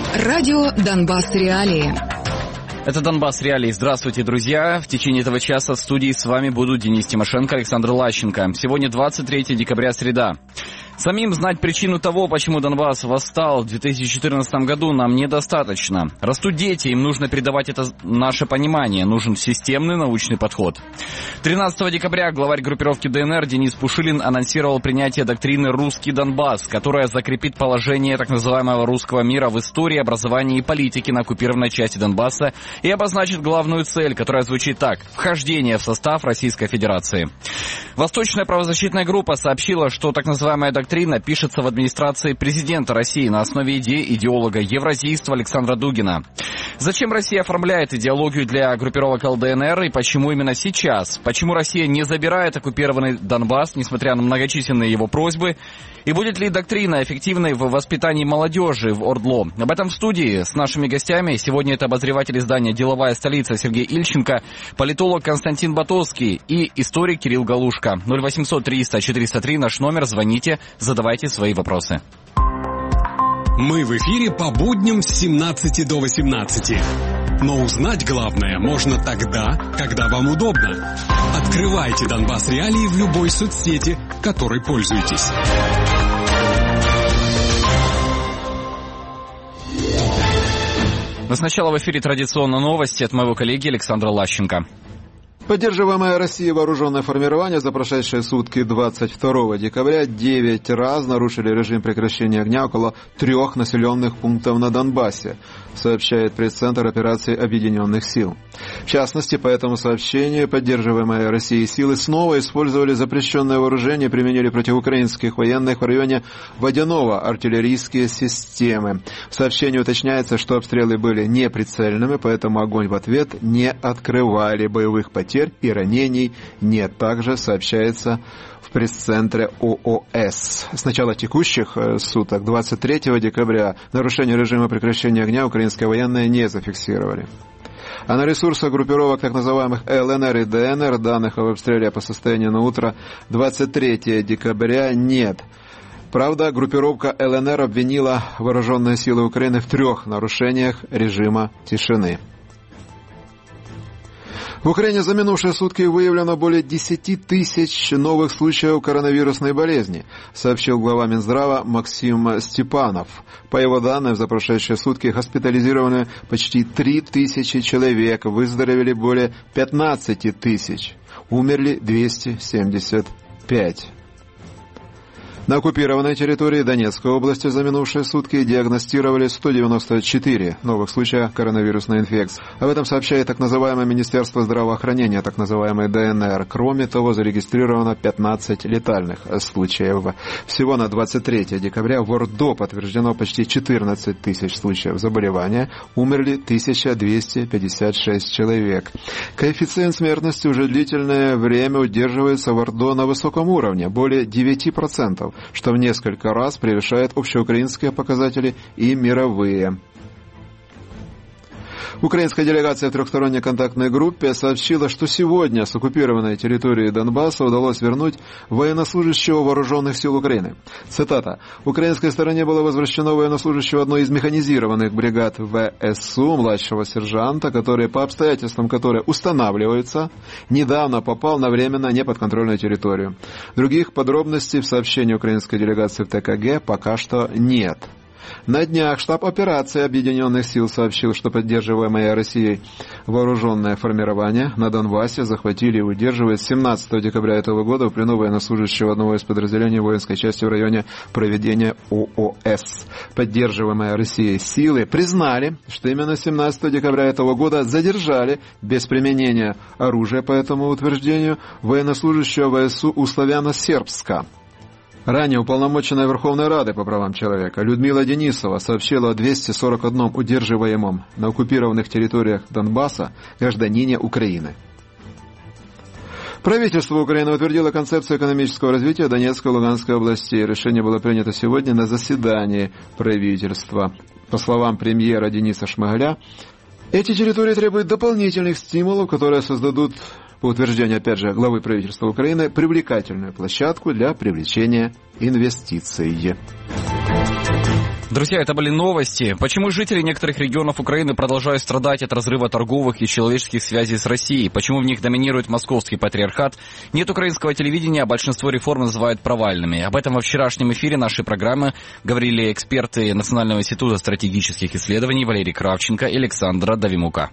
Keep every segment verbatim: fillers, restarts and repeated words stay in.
Радио «Донбасс. Реалии». Это «Донбасс. Реалии». Здравствуйте, друзья. В течение этого часа в студии с вами будут Денис Тимошенко, Александр Лащенко. Сегодня двадцать третье декабря, среда. Самим знать причину того, почему Донбасс восстал в две тысячи четырнадцатом году, нам недостаточно. Растут дети, им нужно передавать это наше понимание. Нужен системный научный подход. тринадцатого декабря главарь группировки ДНР Денис Пушилин анонсировал принятие доктрины «Русский Донбасс», которая закрепит положение так называемого русского мира в истории, образовании и политике на оккупированной части Донбасса и обозначит главную цель, которая звучит так – вхождение в состав Российской Федерации. Восточная правозащитная группа сообщила, что так называемая доктрина пишется в администрации президента России на основе идей идеолога евразийства Александра Дугина. Зачем Россия оформляет идеологию для группировок ЛДНР и почему именно сейчас? Почему Россия не забирает оккупированный Донбасс, несмотря на многочисленные его просьбы? И будет ли доктрина эффективной в воспитании молодежи в ОРДЛО? Об этом в студии с нашими гостями. Сегодня это обозреватель издания «Деловая столица» Сергей Ильченко, политолог Константин Батовский и историк Кирилл Галушка. ноль восемьсот триста четыреста три наш номер. Звоните, задавайте свои вопросы. Мы в эфире по будням с семнадцати до восемнадцати. Но узнать главное можно тогда, когда вам удобно. Открывайте «Донбасс. Реалии» в любой соцсети, которой пользуетесь. Но сначала в эфире традиционно новости от моего коллеги Александра Лащенко. Поддерживаемое Россией вооруженное формирование за прошедшие сутки двадцать второго декабря девять раз нарушили режим прекращения огня около трех населенных пунктов на Донбассе, сообщает пресс-центр операции Объединенных сил. В частности, по этому сообщению поддерживаемые Россией силы снова использовали запрещенное вооружение и применили против украинских военных в районе Водяного артиллерийские системы. В сообщении уточняется, что обстрелы были неприцельными, поэтому огонь в ответ не открывали, боевых потерь и ранений нет. Также сообщается в пресс-центре ООС. С начала текущих суток, двадцать третьего декабря, нарушение режима прекращения огня украинские военные не зафиксировали. А на ресурсах группировок так называемых ЛНР и ДНР данных об обстреле по состоянию на утро двадцать третьего декабря нет. Правда, группировка ЛНР обвинила вооруженные силы Украины в трех нарушениях режима тишины. В Украине за минувшие сутки выявлено более десяти тысяч новых случаев коронавирусной болезни, сообщил глава Минздрава Максим Степанов. По его данным, за прошедшие сутки госпитализированы почти три тысячи человек, выздоровели более пятнадцать тысяч, умерли двести семьдесят пять. На оккупированной территории Донецкой области за минувшие сутки диагностировали сто девяносто четыре новых случая коронавирусной инфекции. Об этом сообщает так называемое Министерство здравоохранения, так называемое ДНР. Кроме того, зарегистрировано пятнадцать летальных случаев. Всего на двадцать третьего декабря в ОРДЛО подтверждено почти четырнадцать тысяч случаев заболевания. Умерли тысяча двести пятьдесят шесть человек. Коэффициент смертности уже длительное время удерживается в ОРДЛО на высоком уровне, более девять процентов. Что в несколько раз превышает общеукраинские показатели и мировые. Украинская делегация в трехсторонней контактной группе сообщила, что сегодня с оккупированной территории Донбасса удалось вернуть военнослужащего вооруженных сил Украины. Цитата. «Украинской стороне было возвращено военнослужащего одной из механизированных бригад ВСУ, младшего сержанта, который по обстоятельствам которые устанавливаются, недавно попал на временно неподконтрольную территорию. Других подробностей в сообщении украинской делегации в ТКГ пока что нет». На днях штаб операции Объединенных сил сообщил, что поддерживаемое Россией вооруженное формирование на Донбассе захватили и удерживают с семнадцатого декабря этого года в плену военнослужащего одного из подразделений воинской части в районе проведения ООС. Поддерживаемые Россией силы признали, что именно семнадцатого декабря этого года задержали без применения оружия по этому утверждению военнослужащего ВСУ у Славяно-Сербска. Ранее уполномоченная Верховной Рады по правам человека Людмила Денисова сообщила о двухстах сорока одном удерживаемом на оккупированных территориях Донбасса гражданине Украины. Правительство Украины утвердило концепцию экономического развития Донецкой и Луганской областей. Решение было принято сегодня на заседании правительства. По словам премьера Дениса Шмыгаля, эти территории требуют дополнительных стимулов, которые создадут, по утверждению, опять же, главы правительства Украины, привлекательную площадку для привлечения инвестиций. Друзья, это были новости. Почему жители некоторых регионов Украины продолжают страдать от разрыва торговых и человеческих связей с Россией? Почему в них доминирует московский патриархат? Нет украинского телевидения, а большинство реформ называют провальными. Об этом во вчерашнем эфире нашей программы говорили эксперты Национального института стратегических исследований Валерий Кравченко и Александра Давимука.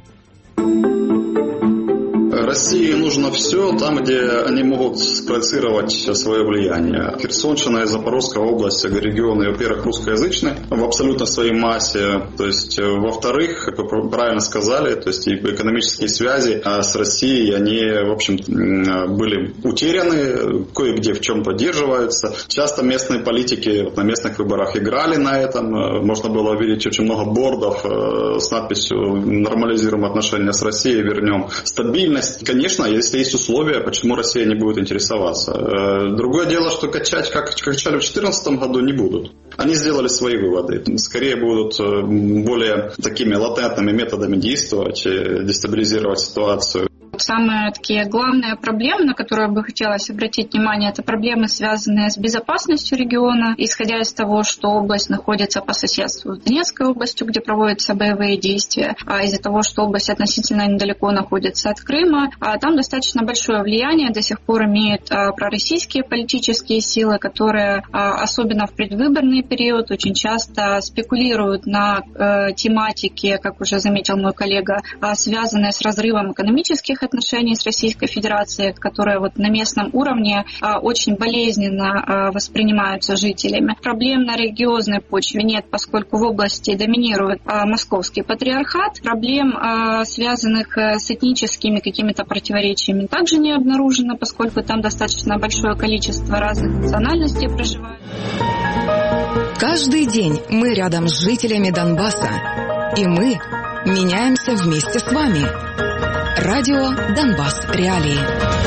России нужно все там, где они могут спроецировать свое влияние. Херсонщина и Запорожская область, регионы, во-первых, русскоязычные в абсолютно своей массе. То есть, во-вторых, как вы правильно сказали, то есть экономические связи с Россией, они, в общем, были утеряны, кое-где в чем поддерживаются. Часто местные политики на местных выборах играли на этом. Можно было увидеть очень много бордов с надписью «Нормализируем отношения с Россией, вернем стабильность». Конечно, если есть условия, почему Россия не будет интересоваться. Другое дело, что качать, как качали в две тысячи четырнадцатом году, не будут. Они сделали свои выводы. Скорее будут более такими латентными методами действовать, дестабилизировать ситуацию. Самые такие главные проблемы, на которые бы хотелось обратить внимание, это проблемы, связанные с безопасностью региона, исходя из того, что область находится по соседству с Донецкой областью, где проводятся боевые действия, а из-за того, что область относительно недалеко находится от Крыма, а там достаточно большое влияние до сих пор имеют а, пророссийские политические силы, которые, а, особенно в предвыборный период, очень часто спекулируют на а, тематике, как уже заметил мой коллега, а, связанные с разрывом экономических отношений с Российской Федерацией, которые вот на местном уровне а, очень болезненно а, воспринимаются жителями. Проблем на религиозной почве нет, поскольку в области доминирует а, московский патриархат. Проблем, а, связанных а, с этническими какими-то противоречиями, также не обнаружено, поскольку там достаточно большое количество разных национальностей проживает. Каждый день мы рядом с жителями Донбасса, и мы меняемся вместе с вами. Радио Донбасс Реалии.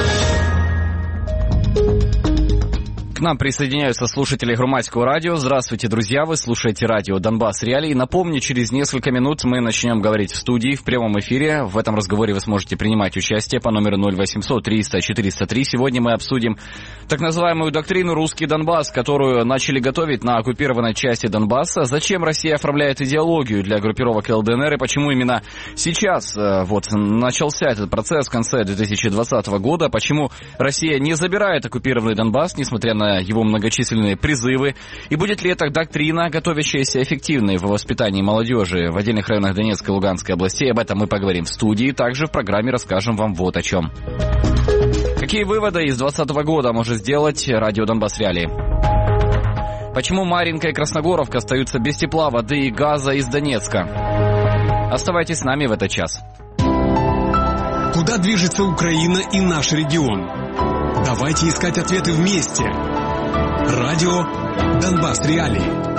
К нам присоединяются слушатели Громадского радио. Здравствуйте, друзья, вы слушаете радио Донбасс Реалии. Напомню, через несколько минут мы начнем говорить в студии, в прямом эфире. В этом разговоре вы сможете принимать участие по номеру ноль восемьсот триста четыреста три. Сегодня мы обсудим так называемую доктрину «Русский Донбасс», которую начали готовить на оккупированной части Донбасса. Зачем Россия оформляет идеологию для группировок ЛДНР и почему именно сейчас вот начался этот процесс в конце две тысячи двадцатого года? Почему Россия не забирает оккупированный Донбасс, несмотря на его многочисленные призывы, и будет ли эта доктрина, готовящаяся эффективной в воспитании молодежи в отдельных районах Донецкой и Луганской областей? Об этом мы поговорим в студии. Также в программе расскажем вам вот о чем. Какие выводы из двадцатого года может сделать радио Донбасс Реалии? Почему Марьинка и Красногоровка остаются без тепла, воды и газа из Донецка? Оставайтесь с нами в этот час. Куда движется Украина и наш регион? Давайте искать ответы вместе. Радио Донбасс Реалии.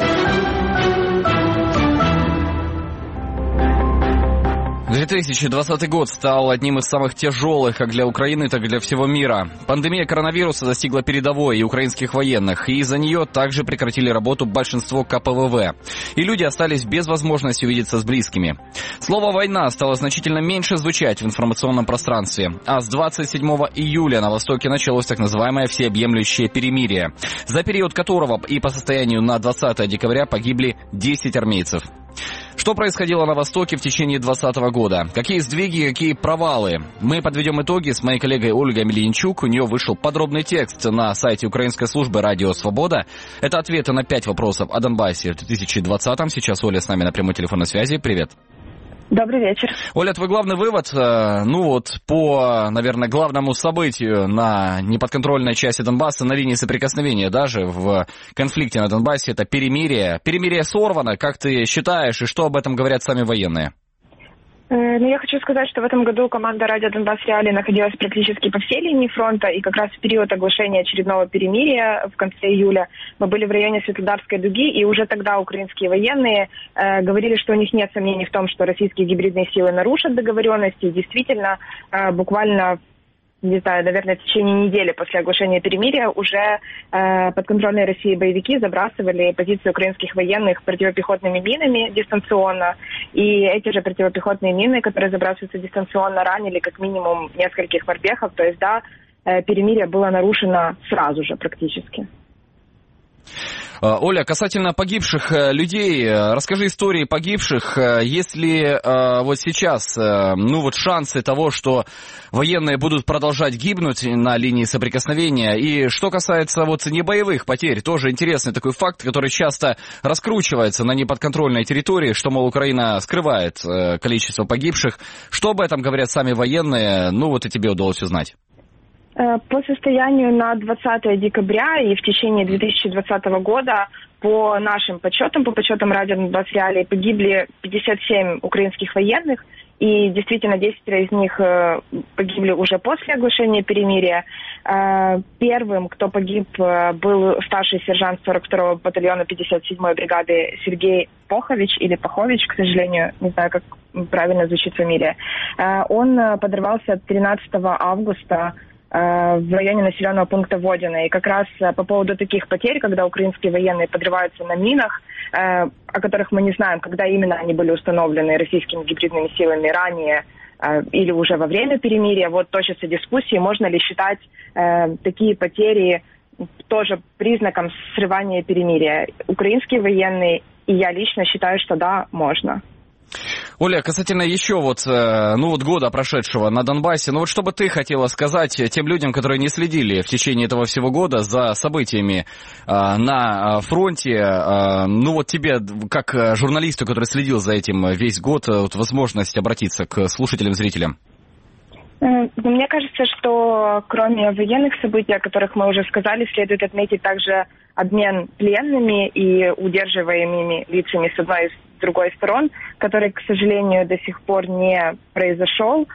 две тысячи двадцатый год стал одним из самых тяжелых как для Украины, так и для всего мира. Пандемия коронавируса достигла передовой и украинских военных, и из-за нее также прекратили работу большинство ка пэ вэ вэ. И люди остались без возможности увидеться с близкими. Слово «война» стало значительно меньше звучать в информационном пространстве. А с двадцать седьмого июля на Востоке началось так называемое всеобъемлющее перемирие, за период которого и по состоянию на двадцатое декабря погибли десять армейцев. Что происходило на Востоке в течение двадцатого года? Какие сдвиги, какие провалы? Мы подведем итоги с моей коллегой Ольгой Мельянчук. У нее вышел подробный текст на сайте украинской службы «Радио Свобода». Это ответы на пять вопросов о Донбассе в две тысячи двадцатом. Сейчас Оля с нами на прямой телефонной связи. Привет. Добрый вечер. Оля, твой главный вывод, ну вот, по, наверное, главному событию на неподконтрольной части Донбасса, на линии соприкосновения даже в конфликте на Донбассе, это перемирие. Перемирие сорвано, как ты считаешь, и что об этом говорят сами военные? Ну, я хочу сказать, что в этом году команда «Радио Донбасс Реалии» находилась практически по всей линии фронта, и как раз в период оглашения очередного перемирия в конце июля мы были в районе Светлодарской дуги, и уже тогда украинские военные э, говорили, что у них нет сомнений в том, что российские гибридные силы нарушат договоренности, и действительно, э, буквально не знаю, наверное, в течение недели после оглашения перемирия уже э, подконтрольные России боевики забрасывали позиции украинских военных противопехотными минами дистанционно. И эти же противопехотные мины, которые забрасываются дистанционно, ранили как минимум нескольких морпехов. То есть, да, э, перемирие было нарушено сразу же практически. Оля, касательно погибших людей, расскажи истории погибших. Есть ли вот сейчас, ну вот шансы того, что военные будут продолжать гибнуть на линии соприкосновения? И что касается вот небоевых потерь, тоже интересный такой факт, который часто раскручивается на неподконтрольной территории, что, мол, Украина скрывает количество погибших. Что об этом говорят сами военные? Ну вот и тебе удалось узнать. По состоянию на двадцатое декабря и в течение две тысячи двадцатого года, по нашим подсчетам, по подсчетам Радио Донбасс Реалии, погибли пятьдесят семь украинских военных, и действительно десять из них погибли уже после оглашения перемирия. Первым, кто погиб, был старший сержант сорок второго батальона пятьдесят седьмой бригады Сергей Похович, или Пахович, к сожалению, не знаю, как правильно звучит фамилия. Он подорвался тринадцатого августа в районе населенного пункта Водяно. И как раз по поводу таких потерь, когда украинские военные подрываются на минах, о которых мы не знаем, когда именно они были установлены российскими гибридными силами ранее или уже во время перемирия, вот точатся дискуссии, можно ли считать такие потери тоже признаком срывания перемирия. Украинские военные и я лично считаю, что да, можно. Оля, касательно еще вот, ну вот года прошедшего на Донбассе, ну вот что бы ты хотела сказать тем людям, которые не следили в течение этого всего года за событиями на фронте, ну вот тебе, как журналисту, который следил за этим весь год, вот возможность обратиться к слушателям, зрителям? Мне кажется, что кроме военных событий, о которых мы уже сказали, следует отметить также обмен пленными и удерживаемыми лицами с одной и с другой сторон, который, к сожалению, до сих пор не произошел.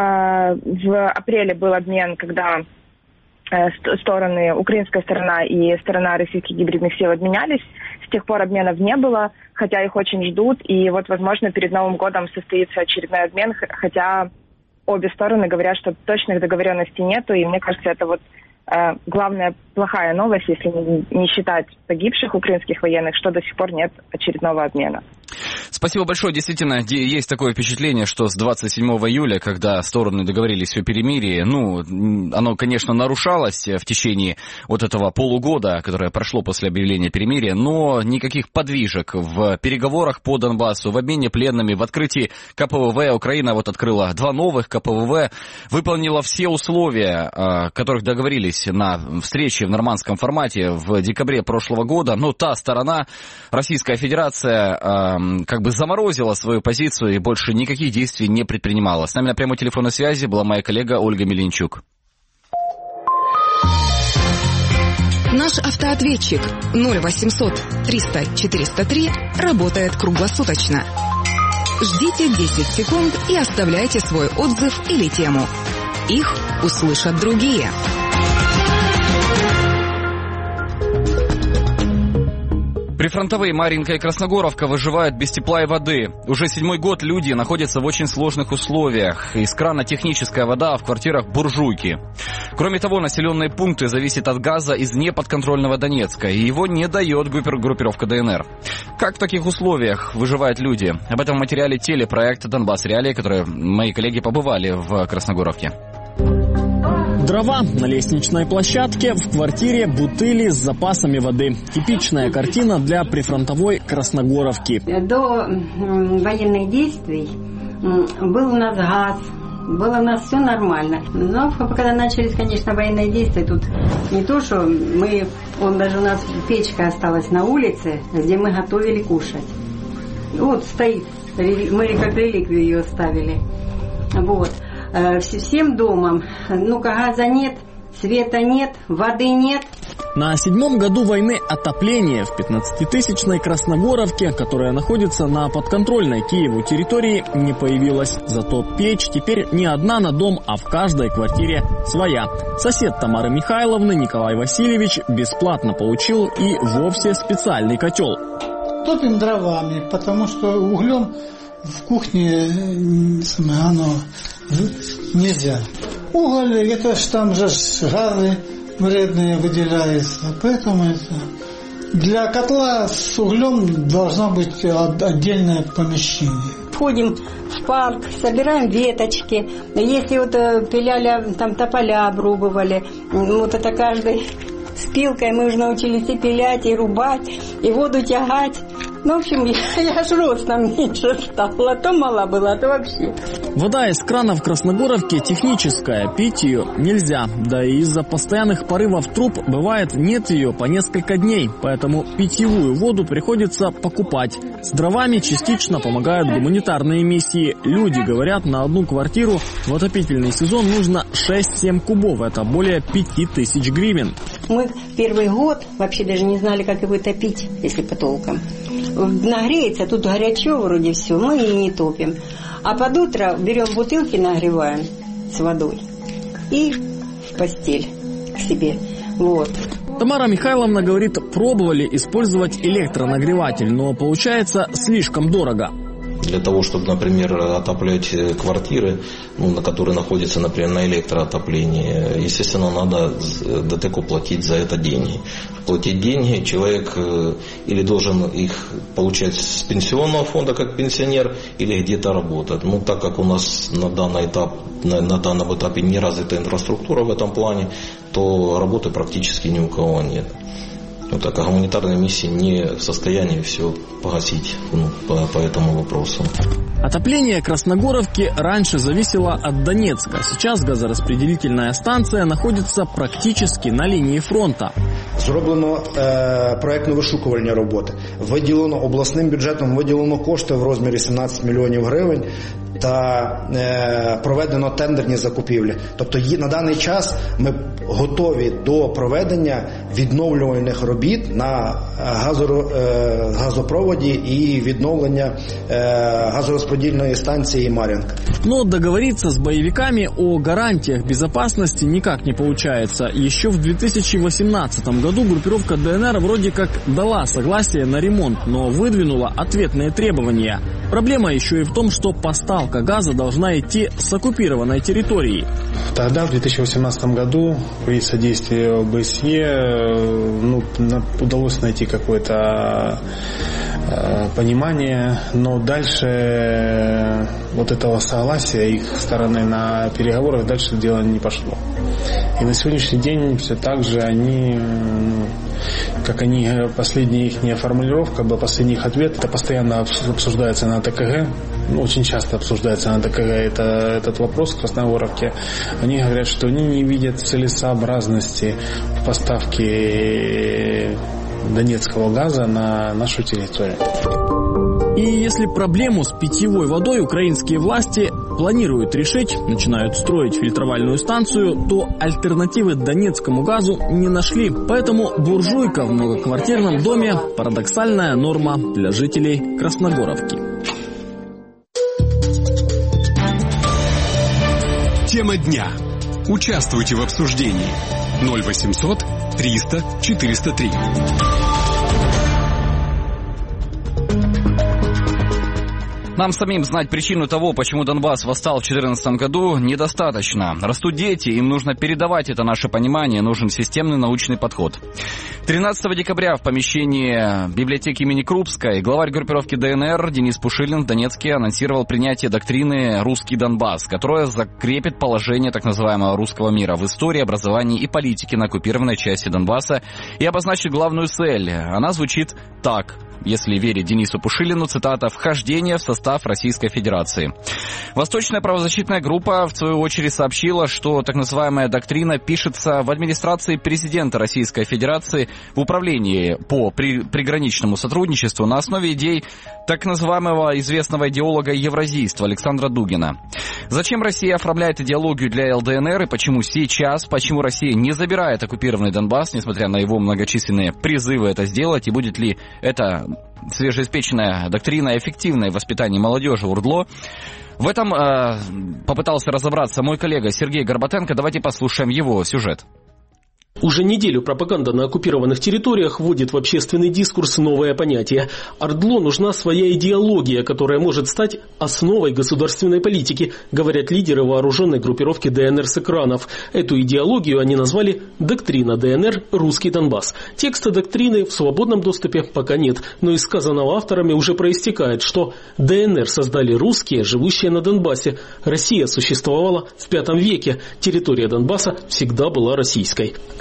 В апреле был обмен, когда стороны, украинская сторона и сторона российских гибридных сил обменялись. С тех пор обменов не было, хотя их очень ждут. И вот, возможно, перед Новым годом состоится очередной обмен, хотя обе стороны говорят, что точных договоренностей нету, и мне кажется, это вот э, главная плохая новость, если не, не считать погибших украинских военных, что до сих пор нет очередного обмена. Спасибо большое. Действительно, есть такое впечатление, что с двадцать седьмого июля, когда стороны договорились о перемирии, ну, оно, конечно, нарушалось в течение вот этого полугода, которое прошло после объявления перемирия, но никаких подвижек в переговорах по Донбассу, в обмене пленными, в открытии ка пэ вэ вэ. Украина вот открыла два новых ка пэ вэ вэ, выполнила все условия, о которых договорились на встрече в нормандском формате в декабре прошлого года. Но та сторона, Российская Федерация, как бы заморозила свою позицию и больше никаких действий не предпринимала. С нами на прямой телефонной связи была моя коллега Ольга Меленчук. Наш автоответчик ноль восемьсот триста четыреста три работает круглосуточно. Ждите десять секунд и оставляйте свой отзыв или тему. Их услышат другие. Прифронтовые Марьинка и Красногоровка выживают без тепла и воды. Уже седьмой год люди находятся в очень сложных условиях. Из крана техническая вода, а в квартирах буржуйки. Кроме того, населенные пункты зависят от газа из неподконтрольного Донецка, и его не дает группировка дэ эн эр. Как в таких условиях выживают люди? Об этом в материале телепроекта «Донбасс Реалии», которые мои коллеги побывали в Красногоровке. Дрова на лестничной площадке, в квартире бутыли с запасами воды. Типичная картина для прифронтовой Красногоровки. До военных действий был у нас газ, было у нас все нормально. Но когда начались, конечно, военные действия, тут не то, что мы, он даже у нас печка осталась на улице, где мы готовили кушать. Вот стоит, мы как реликвию ее ставили. Вот. Всем домом. Ну-ка, газа нет, света нет, воды нет. На седьмом году войны отопление в пятнадцатитысячной Красногоровке, которая находится на подконтрольной Киеву территории, не появилось. Зато печь теперь не одна на дом, а в каждой квартире своя. Сосед Тамары Михайловны, Николай Васильевич, бесплатно получил и вовсе специальный котел. Топим дровами, потому что углем в кухне оно нельзя. Уголь, это ж там же газы вредные выделяются. Поэтому это для котла с углем должно быть отдельное помещение. Входим в парк, собираем веточки. Если вот пиляли, там тополя обрубывали, вот это каждый с пилкой мы уже научились и пилять, и рубать, и воду тягать. Ну, в общем, я, я аж ростом меньше стала. То мала была, а то вообще. Вода из крана в Красногоровке техническая, пить ее нельзя. Да и из-за постоянных порывов труб бывает нет ее по несколько дней. Поэтому питьевую воду приходится покупать. С дровами частично помогают гуманитарные миссии. Люди говорят, на одну квартиру в отопительный сезон нужно шесть-семь кубов. Это более пяти тысяч гривен. Мы первый год вообще даже не знали, как его топить, если по толкам. Нагреется, тут горячо вроде все, мы и не топим. А под утро берем бутылки, нагреваем с водой и в постель к себе. Вот. Тамара Михайловна говорит, пробовали использовать электронагреватель, но получается слишком дорого. Для того, чтобы, например, отоплять квартиры, ну, на которые находятся, например, на электроотоплении, естественно, надо ДТЭКу платить за это деньги. Платить деньги человек или должен их получать с пенсионного фонда как пенсионер, или где-то работать. Ну, так как у нас на данный этап, на, на данном этапе не развита инфраструктура в этом плане, то работы практически ни у кого нет. Ну, так, а гуманитарные миссии не в состоянии все погасить, ну, по, по этому вопросу. Отопление Красногоровки раньше зависело от Донецка. Сейчас газораспределительная станция находится практически на линии фронта. Зроблено е, проєктно-вишукувальні роботи. Виділено обласним бюджетом, виділено кошти в розмірі сімнадцять мільйонів гривень та е, проведено тендерні закупівлі. Тобто на даний час ми готові до проведення відновлювальних робіт на газоро, е, газопроводі і відновлення е, газорозподільної станції Мар'їнка. Но договориться с боевиками о гарантиях безопасности никак не получается. Еще в две тысячи восемнадцатом году группировка ДНР вроде как дала согласие на ремонт, но выдвинула ответные требования. Проблема еще и в том, что поставка газа должна идти с оккупированной территории. Тогда, в две тысячи восемнадцатом году, при содействии ОБСЕ, ну, удалось найти какое-то э, понимание, но дальше вот этого согласия их стороны на переговорах дальше дело не пошло. И на сегодняшний день все так же они, ну, как они, последняя их формулировка, последний их ответ, это постоянно обсуждается на ТКГ, ну, очень часто обсуждается на ТКГ это, этот вопрос в Красногоровке. Они говорят, что они не видят целесообразности поставки донецкого газа на нашу территорию. И если проблему с питьевой водой украинские власти планируют решить, начинают строить фильтровальную станцию, то альтернативы донецкому газу не нашли. Поэтому буржуйка в многоквартирном доме – парадоксальная норма для жителей Красногоровки. Тема дня. Участвуйте в обсуждении. ноль восемьсот триста четыреста три. Нам самим знать причину того, почему Донбасс восстал в две тысячи четырнадцатом году, недостаточно. Растут дети, им нужно передавать это наше понимание, нужен системный научный подход. тринадцатого декабря в помещении библиотеки имени Крупской главарь группировки ДНР Денис Пушилин в Донецке анонсировал принятие доктрины «Русский Донбасс», которая закрепит положение так называемого русского мира в истории, образовании и политике на оккупированной части Донбасса и обозначит главную цель. Она звучит так. Если верить Денису Пушилину, цитата, «вхождение в состав Российской Федерации». Восточная правозащитная группа, в свою очередь, сообщила, что так называемая доктрина пишется в администрации президента Российской Федерации в управлении по при, приграничному сотрудничеству на основе идей так называемого известного идеолога евразийства Александра Дугина. Зачем Россия оформляет идеологию для ЛДНР и почему сейчас, почему Россия не забирает оккупированный Донбасс, несмотря на его многочисленные призывы это сделать, и будет ли это свежеиспеченная доктрина эффективной в воспитании молодежи УРДЛО. В этом э, попытался разобраться мой коллега Сергей Горбатенко. Давайте послушаем его сюжет. Уже неделю пропаганда на оккупированных территориях вводит в общественный дискурс новое понятие. ОРДЛО нужна своя идеология, которая может стать основой государственной политики, говорят лидеры вооруженной группировки ДНР с экранов. Эту идеологию они назвали «Доктрина ДНР. Русский Донбасс». Текста доктрины в свободном доступе пока нет, но из сказанного авторами уже проистекает, что ДНР создали русские, живущие на Донбассе. Россия существовала в пятом веке, территория Донбасса всегда была российской.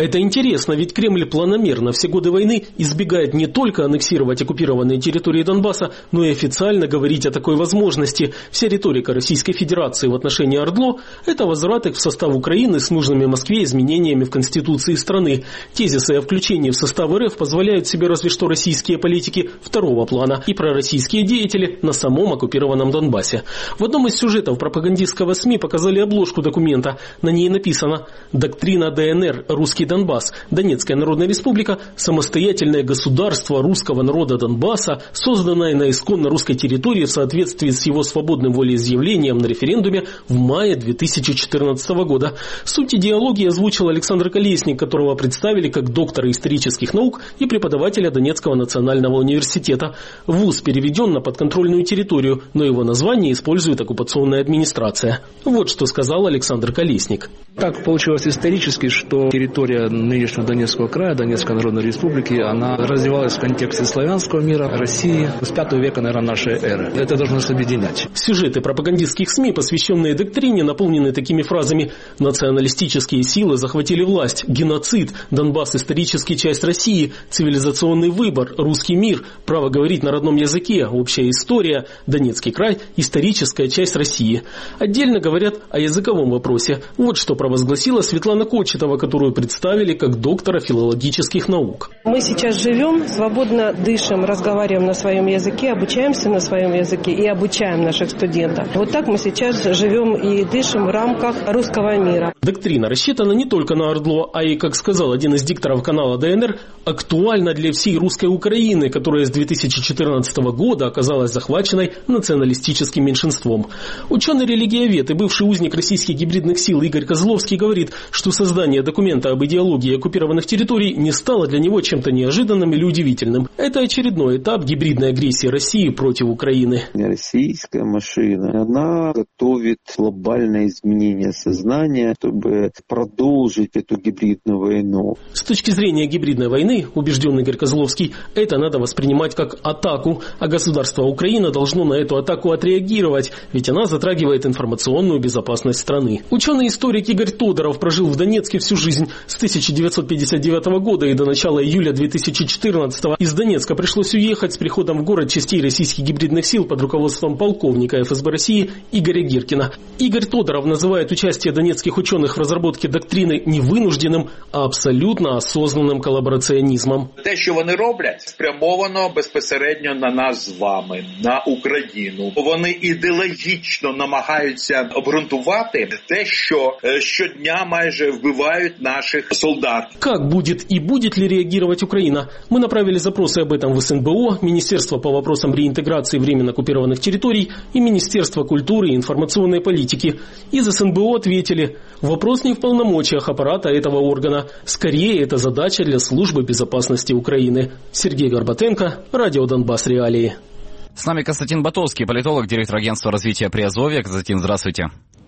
Это интересно, ведь Кремль планомерно все годы войны избегает не только аннексировать оккупированные территории Донбасса, но и официально говорить о такой возможности. Вся риторика Российской Федерации в отношении ОРДЛО – это возврат их в состав Украины с нужными Москве изменениями в Конституции страны. Тезисы о включении в состав РФ позволяют себе разве что российские политики второго плана и пророссийские деятели на самом оккупированном Донбассе. В одном из сюжетов пропагандистского СМИ показали обложку документа. На ней написано «Доктрина ДНР. Русский Донбасс. Донецкая Народная Республика. Самостоятельное государство русского народа Донбасса, созданное на исконно русской территории в соответствии с его свободным волеизъявлением на референдуме в мае две тысячи четырнадцатого года». Суть идеологии озвучил Александр Колесник, которого представили как доктора исторических наук и преподавателя Донецкого национального университета. Вуз переведен на подконтрольную территорию, но его название использует оккупационная администрация. Вот что сказал Александр Колесник. Так получилось исторически, что территория нынешнего Донецкого края, Донецкой Народной Республики, она развивалась в контексте славянского мира, России с пятого века, наверное, нашей эры. Это должно нас объединять. Сюжеты пропагандистских СМИ, посвященные доктрине, наполнены такими фразами: националистические силы захватили власть, геноцид, Донбасс исторически часть России, цивилизационный выбор, русский мир, право говорить на родном языке, общая история, Донецкий край, историческая часть России. Отдельно говорят о языковом вопросе. Вот что провозгласила Светлана Кочетова, которую представили как доктора филологических наук. Мы сейчас живем, свободно дышим, разговариваем на своем языке, обучаемся на своем языке и обучаем наших студентов. Вот так мы сейчас живем и дышим в рамках русского мира. Доктрина рассчитана не только на ОРДЛО, а и, как сказал один из дикторов канала ДНР, актуальна для всей русской Украины, которая с две тысячи четырнадцатого года оказалась захваченной националистическим меньшинством. Ученый-религиовед и бывший узник российских гибридных сил Игорь Козловский говорит, что создание документа об идеологии оккупированных территорий не стало для него чем-то неожиданным или удивительным. Это очередной этап гибридной агрессии России против Украины. Российская машина, она готовит глобальное изменение сознания, чтобы продолжить эту гибридную войну. С точки зрения гибридной войны, убежден Игорь Козловский, это надо воспринимать как атаку, а государство Украина должно на эту атаку отреагировать, ведь она затрагивает информационную безопасность страны. Ученый-историк Игорь Тодоров прожил в Донецке всю жизнь. С тысяча девятьсот пятьдесят девятого года и до начала июля две тысячи четырнадцатого из Донецка пришлось уехать с приходом в город частей российских гибридных сил под руководством полковника эф эс бэ России Игоря Гиркина. Игорь Тодоров называет участие донецких ученых в разработке доктрины не вынужденным, а абсолютно осознанным колабораціонізмом. Те, що вони роблять, спрямовано безпосередньо на нас з вами, на Україну. Вони ідеологічно намагаються обґрунтувати те, що щодня майже вбивають наших солдат. Как будет и будет ли реагировать Украина? Мы направили запросы об этом в эс эн бэ о, Министерство по вопросам реинтеграции временно оккупированных территорий и Министерство культуры и информационной политики. Из эс эн бэ о ответили: вопрос не в полномочиях аппарата этого органа. Скорее, это задача для службы безопасности Украины. Сергей Горбатенко, Радио Донбасс Реалии. С нами Константин Батовский, политолог, директор агентства развития Приазовья. Константин, здравствуйте.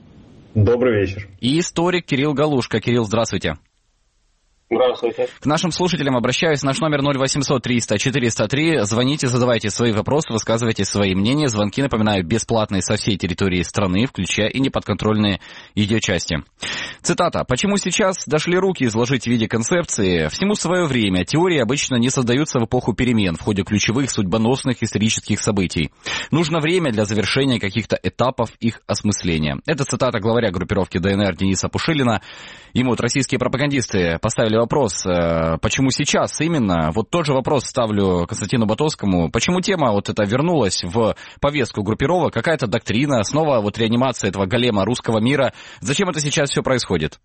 Добрый вечер. И историк Кирилл Галушко. Кирилл, здравствуйте. Здравствуйте. К нашим слушателям обращаюсь. Наш номер ноль восемьсот триста четыреста три. Звоните, задавайте свои вопросы, высказывайте свои мнения. Звонки, напоминаю, бесплатные со всей территории страны, включая и неподконтрольные ее части. Цитата. «Почему сейчас дошли руки изложить в виде концепции? Всему свое время. Теории обычно не создаются в эпоху перемен, в ходе ключевых судьбоносных исторических событий. Нужно время для завершения каких-то этапов их осмысления». Это цитата главаря группировки ДНР Дениса Пушилина. Ему вот российские пропагандисты поставили вопрос, почему сейчас именно. Вот тот же вопрос ставлю Константину Батовскому. Почему тема вот эта вернулась в повестку группировок? Какая-то доктрина, снова вот реанимация этого голема русского мира. Зачем это сейчас все происходит?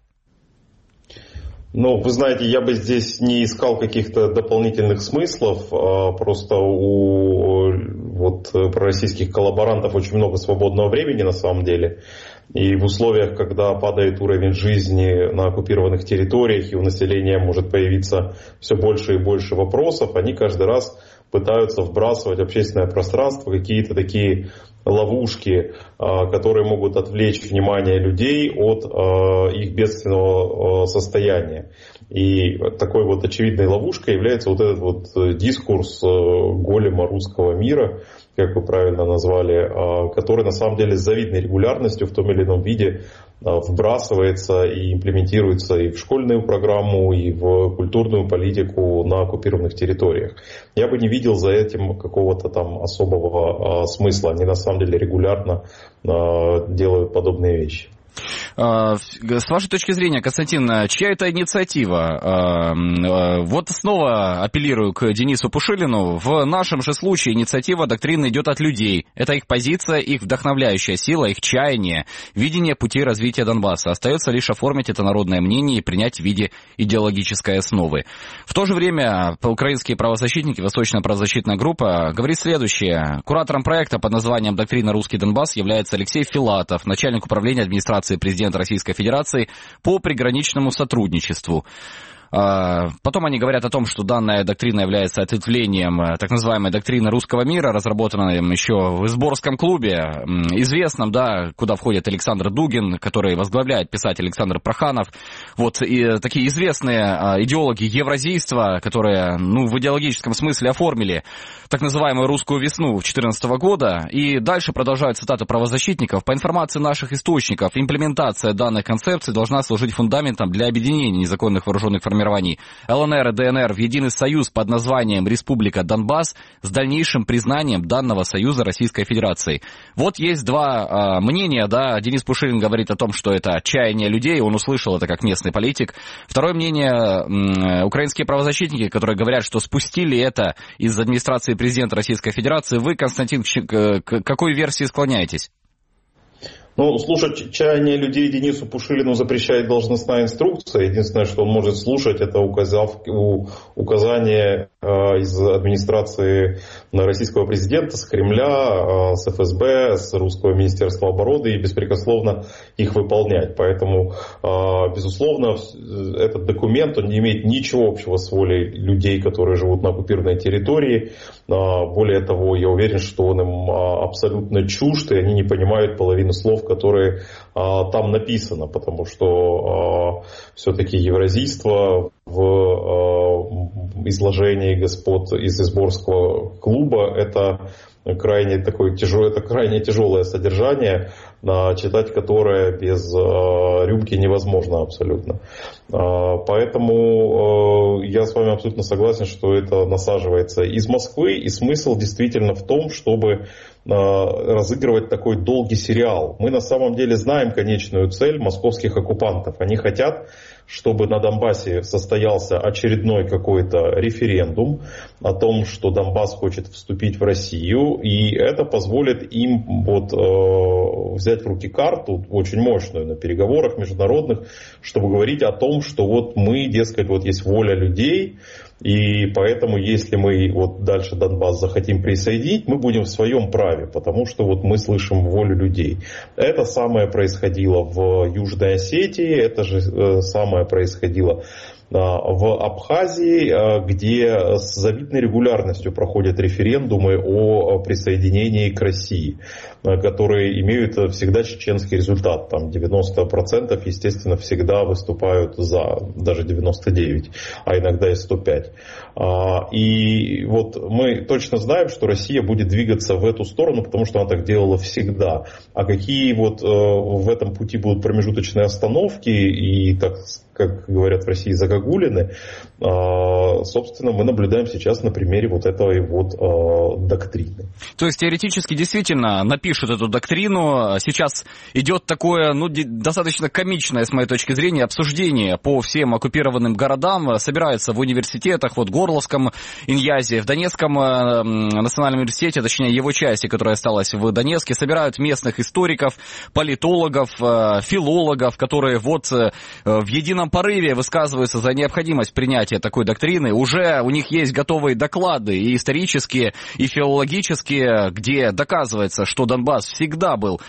Ну, вы знаете, я бы здесь не искал каких-то дополнительных смыслов. Просто у вот, пророссийских коллаборантов очень много свободного времени на самом деле. И в условиях, когда падает уровень жизни на оккупированных территориях и у населения может появиться все больше и больше вопросов, они каждый раз пытаются вбрасывать в общественное пространство какие-то такие ловушки, которые могут отвлечь внимание людей от их бедственного состояния. И такой вот очевидной ловушкой является вот этот вот дискурс голема русского мира, как вы правильно назвали, который на самом деле с завидной регулярностью в том или ином виде вбрасывается и имплементируется и в школьную программу, и в культурную политику на оккупированных территориях. Я бы не видел за этим какого-то там особого смысла. Они на самом деле регулярно делают подобные вещи. С вашей точки зрения, Константин, чья это инициатива? Вот снова апеллирую к Денису Пушилину. В нашем же случае инициатива доктрины идет от людей. Это их позиция, их вдохновляющая сила, их чаяние, видение пути развития Донбасса. Остается лишь оформить это народное мнение и принять в виде идеологической основы. В то же время украинские правозащитники, Восточная правозащитная группа, говорит следующее. Куратором проекта под названием «Доктрина Русский Донбасс» является Алексей Филатов, начальник управления администрации президента Российской Федерации по приграничному сотрудничеству. Потом они говорят о том, что данная доктрина является ответвлением так называемой доктрины русского мира, разработанной еще в Изборском клубе, известном, да, куда входит Александр Дугин, который возглавляет писатель Александр Проханов. Вот и такие известные идеологи евразийства, которые, ну, в идеологическом смысле оформили так называемую русскую весну две тысячи четырнадцатого года. И дальше продолжают цитаты правозащитников. По информации наших источников, имплементация данных концепций должна служить фундаментом для объединения незаконных вооруженных формирований ЛНР и ДНР в единый союз под названием Республика Донбасс с дальнейшим признанием данного союза Российской Федерации. Вот есть два э, мнения, да. Денис Пушилин говорит о том, что это отчаяние людей, он услышал это как местный политик. Второе мнение, э, украинские правозащитники, которые говорят, что спустили это из администрации президента Российской Федерации. Вы, Константин, к, к какой версии склоняетесь? Ну, слушать чаяние людей Денису Пушилину запрещает должностная инструкция. Единственное, что он может слушать, это указав, указания из администрации российского президента, с Кремля, с эф эс бэ, с Русского министерства обороны и беспрекословно их выполнять. Поэтому, безусловно, этот документ, он не имеет ничего общего с волей людей, которые живут на оккупированной территории. Более того, я уверен, что он им абсолютно чужд, и они не понимают половину слов, которые а, там написано, потому что а, все-таки евразийство в а, изложении господ из Изборского клуба это крайне такое тяжелое, это крайне тяжелое содержание, а, читать которое без а, рюмки невозможно абсолютно. А, поэтому а, я с вами абсолютно согласен, что это насаживается из Москвы, и смысл действительно в том, чтобы разыгрывать такой долгий сериал. Мы на самом деле знаем конечную цель московских оккупантов. Они хотят, чтобы на Донбассе состоялся очередной какой-то референдум о том, что Донбасс хочет вступить в Россию, и это позволит им вот, э, взять в руки карту, очень мощную, на переговорах международных, чтобы говорить о том, что вот мы, дескать, вот есть воля людей, и поэтому, если мы вот дальше Донбасс захотим присоединить, мы будем в своем праве, потому что вот мы слышим волю людей. Это самое происходило в Южной Осетии, это же самое происходило в Абхазии, где с завидной регулярностью проходят референдумы о присоединении к России, которые имеют всегда чеченский результат. Там девяносто процентов, естественно, всегда выступают за, даже девяносто девять процентов, а иногда и сто пять процентов. И вот мы точно знаем, что Россия будет двигаться в эту сторону, потому что она так делала всегда. А какие вот в этом пути будут промежуточные остановки и, так как говорят в России, загогулины, собственно, мы наблюдаем сейчас на примере вот этой вот доктрины. То есть теоретически действительно напишут эту доктрину. Сейчас идет такое, ну, достаточно комичное, с моей точки зрения, обсуждение по всем оккупированным городам. Собираются в университетах, вот в Горловском Иньязе, в Донецком национальном университете, точнее его части, которая осталась в Донецке, собирают местных историков, политологов, филологов, которые вот в едином порыве высказываются за необходимость принятия такой доктрины. Уже у них есть готовые доклады и исторические, и филологические, где доказывается, что Донбасс всегда был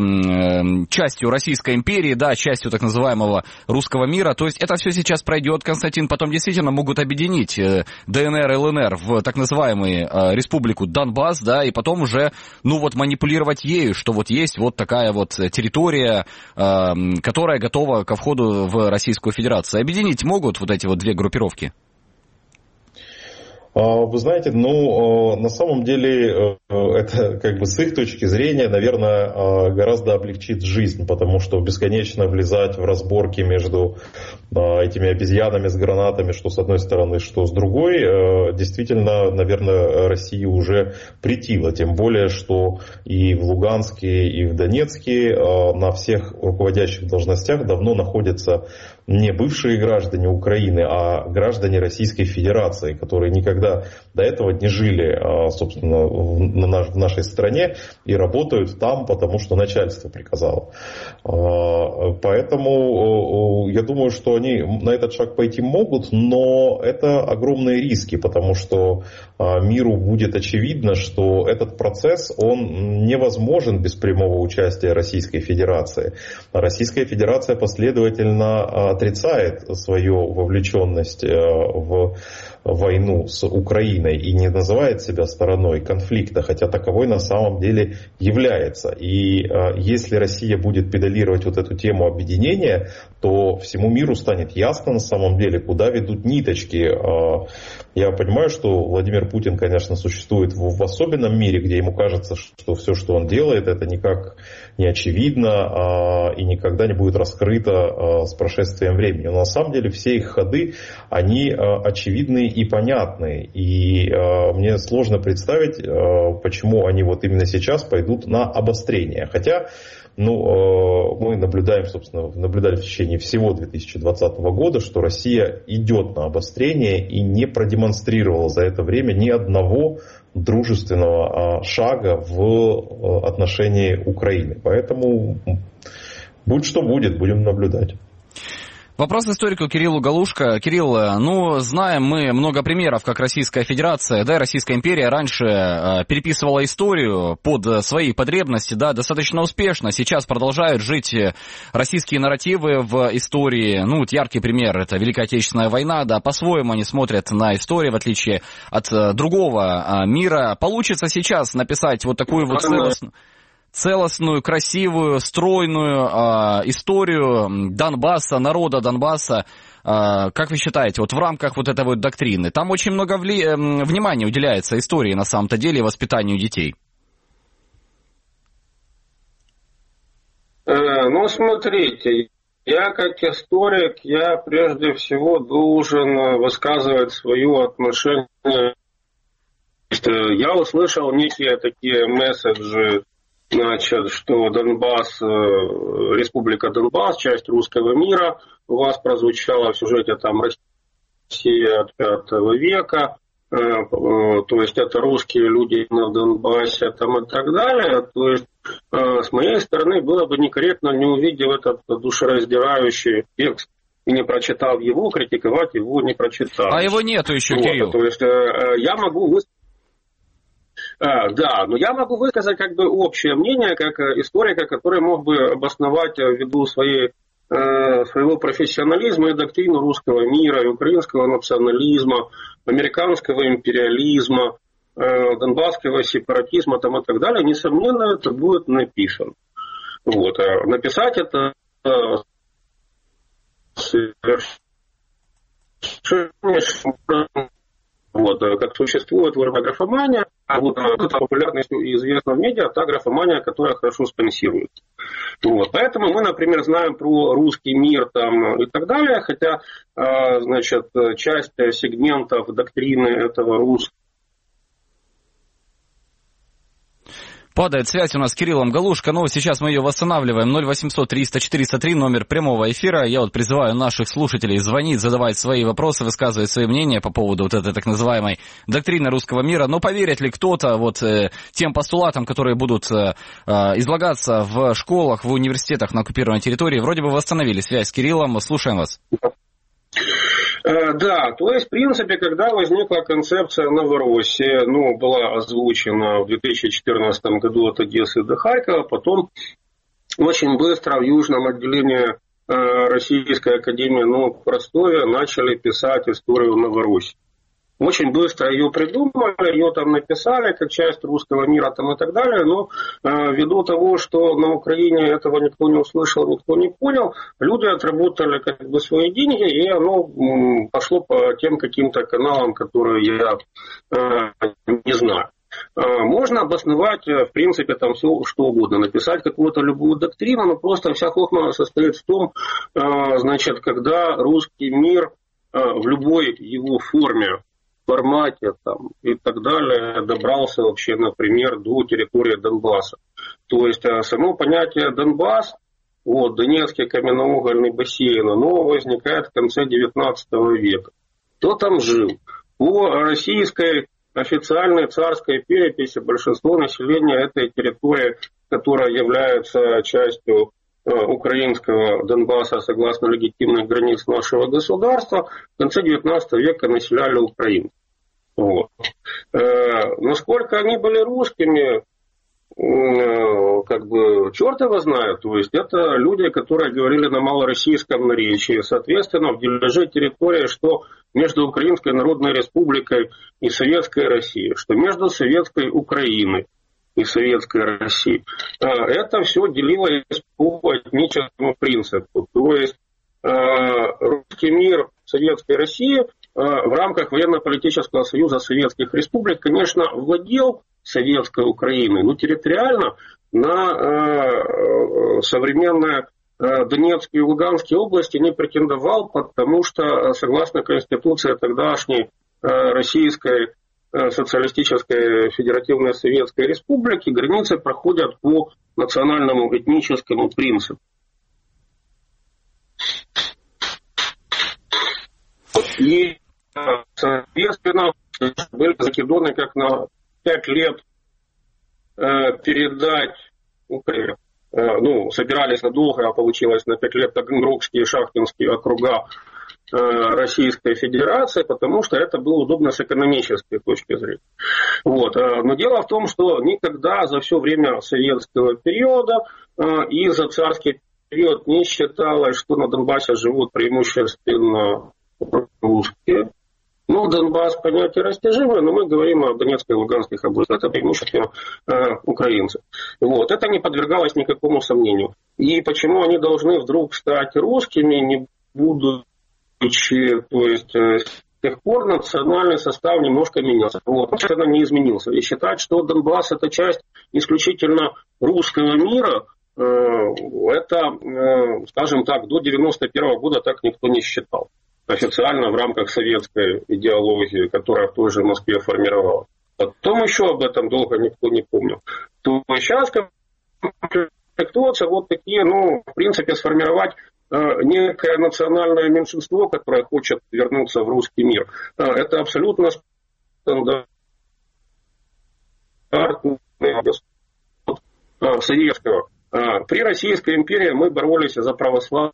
эм, частью Российской империи, да, частью так называемого русского мира. То есть это все сейчас пройдет, Константин, потом действительно могут объединить э, ДНР и ЛНР в так называемую э, республику Донбасс, да, и потом уже, ну вот, манипулировать ею, что вот есть вот такая вот территория, э, которая готова ко входу в Российскую Федерацию. Объединить могут вот эти вот две группировки? Вы знаете, ну, на самом деле, это как бы с их точки зрения, наверное, гораздо облегчит жизнь, потому что бесконечно влезать в разборки между этими обезьянами с гранатами, что с одной стороны, что с другой, действительно, наверное, России уже претило. Тем более, что и в Луганске, и в Донецке на всех руководящих должностях давно находятся не бывшие граждане Украины, а граждане Российской Федерации, которые никогда до этого не жили, собственно, в нашей стране и работают там, потому что начальство приказало. Поэтому я думаю, что они на этот шаг пойти могут, но это огромные риски, потому что миру будет очевидно, что этот процесс, он невозможен без прямого участия Российской Федерации. Российская Федерация последовательно отрицает свою вовлеченность в войну с Украиной и не называет себя стороной конфликта, хотя таковой на самом деле является. И э, если Россия будет педалировать вот эту тему объединения, то всему миру станет ясно на самом деле, куда ведут ниточки. Э, я понимаю, что Владимир Путин, конечно, существует в, в особенном мире, где ему кажется, что все, что он делает, это никак не очевидно э, и никогда не будет раскрыто э, с прошествием времени. Но на самом деле все их ходы, они э, очевидны и понятны. И э, мне сложно представить, э, почему они вот именно сейчас пойдут на обострение. Хотя ну, э, мы наблюдаем, собственно, наблюдали в течение всего две тысячи двадцатого года, что Россия идет на обострение и не продемонстрировала за это время ни одного дружественного э, шага в э, отношении Украины. Поэтому будь что будет, будем наблюдать. Вопрос историку Кириллу Галушко. Кирилл, ну, знаем мы много примеров, как Российская Федерация, да, и Российская империя раньше э, переписывала историю под свои потребности, да, достаточно успешно. Сейчас продолжают жить российские нарративы в истории. Ну, вот яркий пример — это Великая Отечественная война, да, по-своему они смотрят на историю, в отличие от э, другого э, мира. Получится сейчас написать вот такую вот целостную... целостную, красивую, стройную э, историю Донбасса, народа Донбасса, э, как вы считаете, вот в рамках вот этой вот доктрины? Там очень много вли... э, внимания уделяется истории на самом-то деле и воспитанию детей. Э, ну, смотрите, я как историк, я прежде всего должен высказывать свое отношение. Я услышал некие такие месседжи, значит, что Донбасс, Республика Донбасс, часть русского мира, у вас прозвучало в сюжете там Россия от пятого века, то есть это русские люди на Донбассе там и так далее. То есть с моей стороны было бы некорректно, не увидев этот душераздирающий текст и не прочитав его, критиковать его не прочитав. А его нету еще, вот, Кирилл. То есть я могу высказать. А, да, но я могу высказать как бы общее мнение, как историка, который мог бы обосновать ввиду своей, э, своего профессионализма и доктрину русского мира, и украинского национализма, американского империализма, э, донбасского сепаратизма там, и так далее. Несомненно, это будет написано. Вот. А написать это э, совершенно... Вот, как существует графомания, а вот это популярностью и известна в медиа, та графомания, которая хорошо спонсируется. Вот, поэтому мы, например, знаем про русский мир там, и так далее, хотя, значит, часть сегментов доктрины этого русского. Падает связь у нас с Кириллом Галушко, но сейчас мы ее восстанавливаем. ноль восемьсот триста четыреста три, номер прямого эфира. Я вот призываю наших слушателей звонить, задавать свои вопросы, высказывать свои мнения по поводу вот этой так называемой доктрины русского мира. Но поверит ли кто-то вот э, тем постулатам, которые будут э, излагаться в школах, в университетах на оккупированной территории? Вроде бы восстановили связь с Кириллом. Слушаем вас. Да, то есть, в принципе, когда возникла концепция Новороссии, ну, была озвучена в две тысячи четырнадцатом году от Одессы до Харькова, потом очень быстро в южном отделении Российской академии наук в Ростове начали писать историю Новороссии. Очень быстро ее придумали, ее там написали как часть русского мира там и так далее, но э, ввиду того, что на Украине этого никто не услышал, никто не понял, люди отработали как бы свои деньги, и оно м, пошло по тем каким-то каналам, которые я э, не знаю. Можно обосновать, в принципе, там все что угодно, написать какую-то любую доктрину, но просто вся хохма состоит в том, значит, когда русский мир в любой его форме, формате там, и так далее добрался вообще, например, до территории Донбасса. То есть само понятие Донбасс, вот, Донецкий каменноугольный бассейн, оно возникает в конце девятнадцатого века. Кто там жил? По российской официальной царской переписи большинство населения этой территории, которая является частью э, украинского Донбасса согласно легитимных границ нашего государства, в конце девятнадцатого века населяли Украину. Вот. Э, насколько они были русскими, э, как бы черт его знает. То есть это люди, которые говорили на малороссийском наречии. Соответственно, в дележе территории, что между Украинской Народной Республикой и Советской Россией, что между Советской Украиной и Советской Россией. Это все делилось по этническому принципу. То есть русский мир Советской России в рамках военно-политического союза Советских Республик, конечно, владел Советской Украиной, но территориально на современное Донецкой и Луганской области не претендовал, потому что, согласно Конституции тогдашней Российской Социалистической Федеративной Советской Республики, границы проходят по национальному этническому принципу. И, соответственно, были закидоны как на пять лет передать Украине. Ну, собирались надолго, а получилось на пять лет Таганрогские и Шахтинские округа э, Российской Федерации, потому что это было удобно с экономической точки зрения. Вот. Но дело в том, что никогда за все время советского периода э, и за царский период не считалось, что на Донбассе живут преимущественно русские. Ну, Донбасс понятие растяжимое, но мы говорим о Донецкой и Луганских областях, это преимущественно э, украинцы. Вот. Это не подвергалось никакому сомнению. И почему они должны вдруг стать русскими, не будучи, то есть э, с тех пор национальный состав немножко менялся. Вот. Он не изменился. И считать, что Донбасс это часть исключительно русского мира, э, это, э, скажем так, до девяносто первого года так никто не считал. Официально в рамках советской идеологии, которая в той же Москве формировалась. Потом еще об этом долго никто не помнил. То сейчас комплектуются вот такие, ну, в принципе, сформировать э, некое национальное меньшинство, которое хочет вернуться в русский мир. Э, это абсолютно стандартный э, советского. Э, при Российской империи мы боролись за православных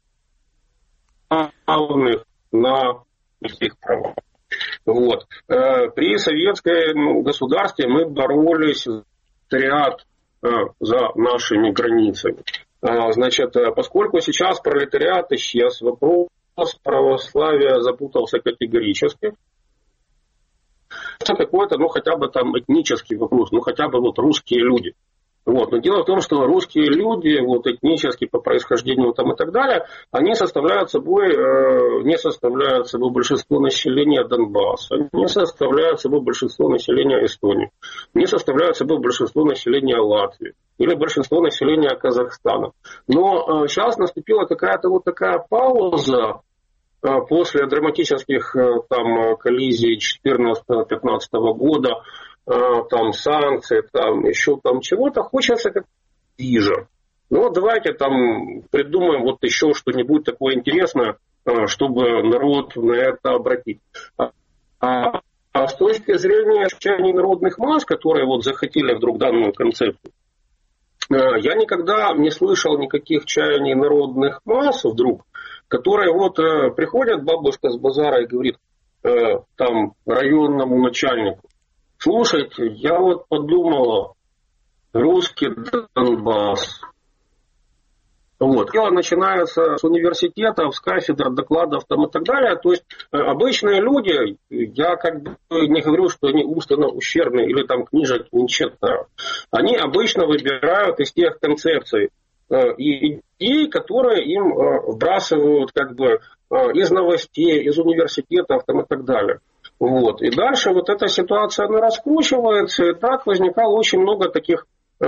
на их правах. Вот. При советском государстве мы боролись ряд за нашими границами. Значит, поскольку сейчас пролетариат исчез, вопрос православия запутался категорически. Это какой-то, ну, хотя бы там этнический вопрос, ну, хотя бы вот русские люди. Вот. Но дело в том, что русские люди, вот, этнически по происхождению там, и так далее, они составляют собой, э, не составляют собой большинство населения Донбасса, не составляют собой большинство населения Эстонии, не составляют собой большинство населения Латвии или большинство населения Казахстана. Но э, сейчас наступила какая-то вот такая пауза э, после драматических э, там, коллизий четырнадцатого-пятнадцатого года, там санкции, там еще там чего-то, хочется как движа. Ну, давайте там придумаем вот еще что-нибудь такое интересное, чтобы народ на это обратить. А, а с точки зрения чаяний народных масс, которые вот захотели вдруг данную концепцию, я никогда не слышал никаких чаяний народных масс вдруг, которые вот приходят бабушка с базара и говорит там районному начальнику: слушайте, я вот подумала, русский Донбасс, Вот. Дело начинается с университетов, с кафедр, докладов там и так далее. То есть обычные люди, я как бы не говорю, что они умственно ущербные или там книжек не читают. Они обычно выбирают из тех концепций и идей, которые им вбрасывают как бы из новостей, из университетов там и так далее. Вот. И дальше вот эта ситуация, она раскручивается, и так возникало очень много таких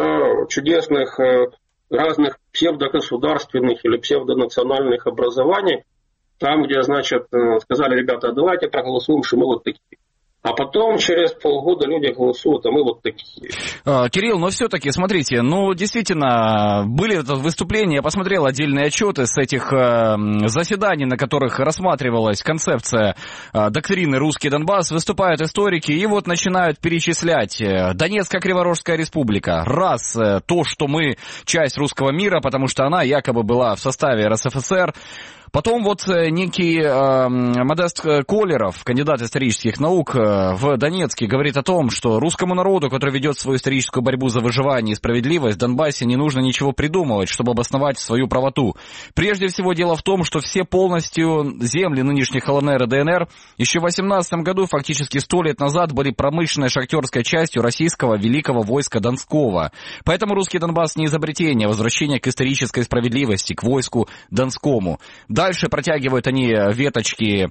чудесных разных псевдогосударственных или псевдонациональных образований, там, где, значит, сказали, ребята, давайте проголосуем, что мы вот такие. А потом, через полгода люди голосуют, а мы вот такие. А, Кирилл, но все-таки, смотрите, ну, действительно, были выступления, я посмотрел отдельные отчеты с этих э, заседаний, на которых рассматривалась концепция э, доктрины «Русский Донбасс», выступают историки и вот начинают перечислять. Донецкая Криворожская республика. Раз, э, то, что мы часть русского мира, потому что она якобы была в составе эр эс эф эс эр. Потом вот некий э, Модест Колеров, кандидат исторических наук э, в Донецке, говорит о том, что русскому народу, который ведет свою историческую борьбу за выживание и справедливость, в Донбассе не нужно ничего придумывать, чтобы обосновать свою правоту. Прежде всего дело в том, что все полностью земли нынешних эл эн эр и дэ эн эр еще в восемнадцатом году, фактически сто лет назад, были промышленной шахтерской частью российского великого войска Донского. Поэтому русский Донбасс не изобретение, а возвращение к исторической справедливости, к войску Донскому. Дальше протягивают они веточки э,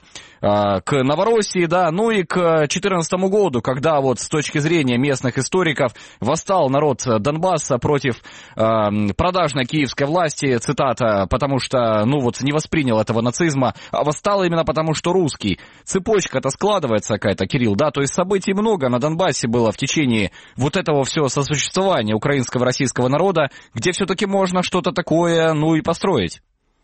к Новороссии, да, ну и к две тысячи четырнадцатому году, когда вот с точки зрения местных историков восстал народ Донбасса против э, продажной киевской власти, цитата, потому что, ну вот, не воспринял этого нацизма, а восстал именно потому, что русский. Цепочка-то складывается какая-то, Кирилл, да, то есть событий много на Донбассе было в течение вот этого всего сосуществования украинского, российского народа, где все-таки можно что-то такое, ну и построить.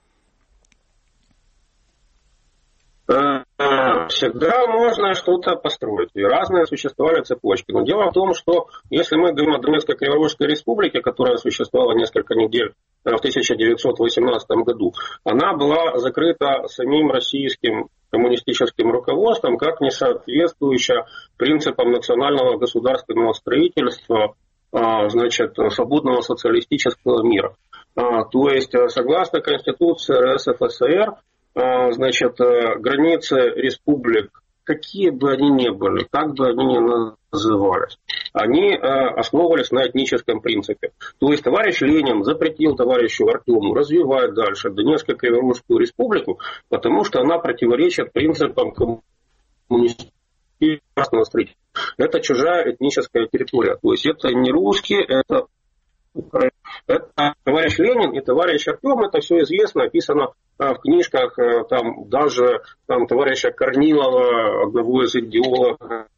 Всегда можно что-то построить. И разные существовали цепочки. Но дело в том, что если мы говорим о Донецкой Криворожской республике, которая существовала несколько недель в тысяча девятьсот восемнадцатом году, она была закрыта самим российским коммунистическим руководством как не соответствующая принципам национального государственного строительства, значит, свободного социалистического мира. То есть, согласно Конституции эр эс эф эс эр, значит, границы республик, какие бы они ни были, как бы они ни назывались, они основывались на этническом принципе. То есть товарищ Ленин запретил товарищу Артему развивать дальше Донецкую Криворожскую республику, потому что она противоречит принципам коммунистического строительства. Это чужая этническая территория. То есть это не русские, это Это товарищ Ленин и товарищ Артем, это все известно, описано в книжках там, даже там, товарища Корнилова, одного из идеологов,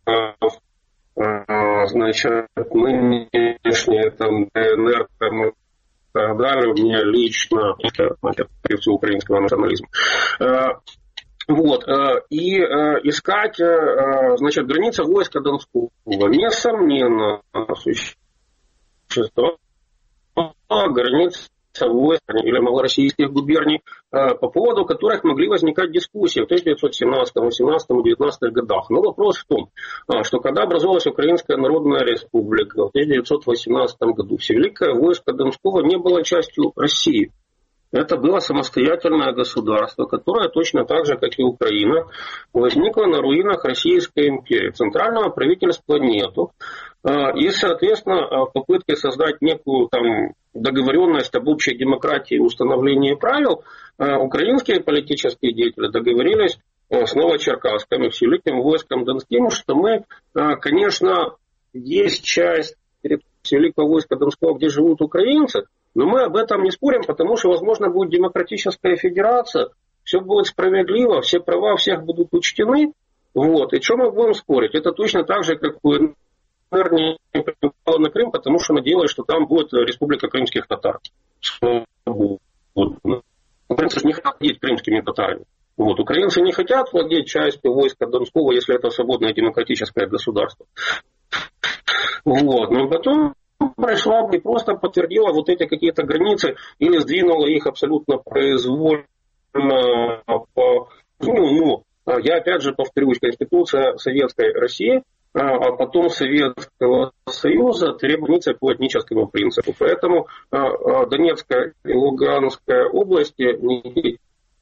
значит, нынешние там, дэ эн эр там, и так далее, у меня лично это прежде украинского национализма. Вот, и искать, значит, граница войска Донского, несомненно, существует границ войск или малороссийских губерний, по поводу которых могли возникать дискуссии в тысяча девятьсот семнадцатом, восемнадцатом, девятнадцатом годах. Но вопрос в том, что когда образовалась Украинская Народная Республика в тысяча девятьсот восемнадцатом году, Всевеликое войско Донского не было частью России. Это было самостоятельное государство, которое точно так же, как и Украина, возникло на руинах Российской империи, центрального правительства нету. И, соответственно, в попытке создать некую там договоренность об общей демократии и установлении правил, украинские политические деятели договорились с Новочеркасским, с Великим войском Донским, что мы, конечно, есть часть Великого войска Донского, где живут украинцы, но мы об этом не спорим, потому что, возможно, будет демократическая федерация, все будет справедливо, все права всех будут учтены. Вот. И что мы будем спорить? Это точно так же, как УНР не претендовала на Крым, потому что надеялась, что там будет республика крымских татар. Украинцы не хотят владеть крымскими татарами. Вот. Украинцы не хотят владеть частью войска Донского, если это свободное демократическое государство. Вот. Но потом пришла бы и просто подтвердила вот эти какие-то границы или сдвинула их абсолютно произвольно. По, ну, ну, я опять же повторюсь, Конституция Советской России а потом Советского Союза требуется по этническому принципу. Поэтому Донецкая и Луганская области не...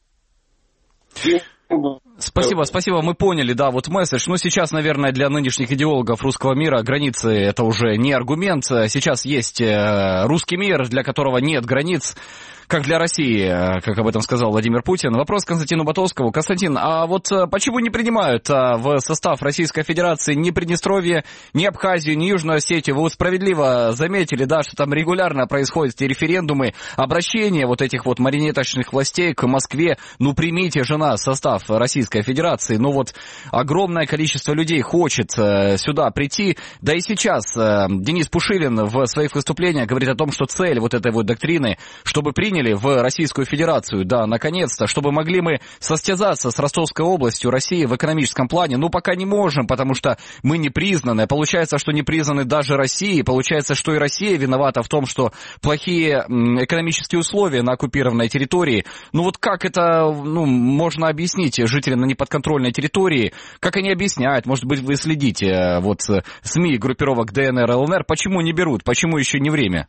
Спасибо, спасибо, мы поняли, да, вот месседж. Ну, сейчас, наверное, для нынешних идеологов русского мира границы — это уже не аргумент. Сейчас есть русский мир, для которого нет границ, как для России, как об этом сказал Владимир Путин. Вопрос Константину Ботовскому. Константин, а вот почему не принимают в состав Российской Федерации ни Приднестровье, ни Абхазию, ни Южную Осетию? Вы вот справедливо заметили, да, что там регулярно происходят эти референдумы, обращения вот этих вот марионеточных властей к Москве. Ну, примите же нас в состав Российской Федерации. Ну, вот огромное количество людей хочет сюда прийти. Да и сейчас Денис Пушилин в своих выступлениях говорит о том, что цель вот этой вот доктрины, чтобы приняли в Российскую Федерацию, да, наконец-то, чтобы могли мы состязаться с Ростовской областью России в экономическом плане. Ну, пока не можем, потому что мы не признаны. Получается, что не признаны даже России. Получается, что и Россия виновата в том, что плохие экономические условия на оккупированной территории. Ну, вот как это, ну, можно объяснить жителям на неподконтрольной территории? Как они объясняют? Может быть, вы следите, вот, СМИ группировок ДНР, ЛНР, почему не берут? Почему еще не время?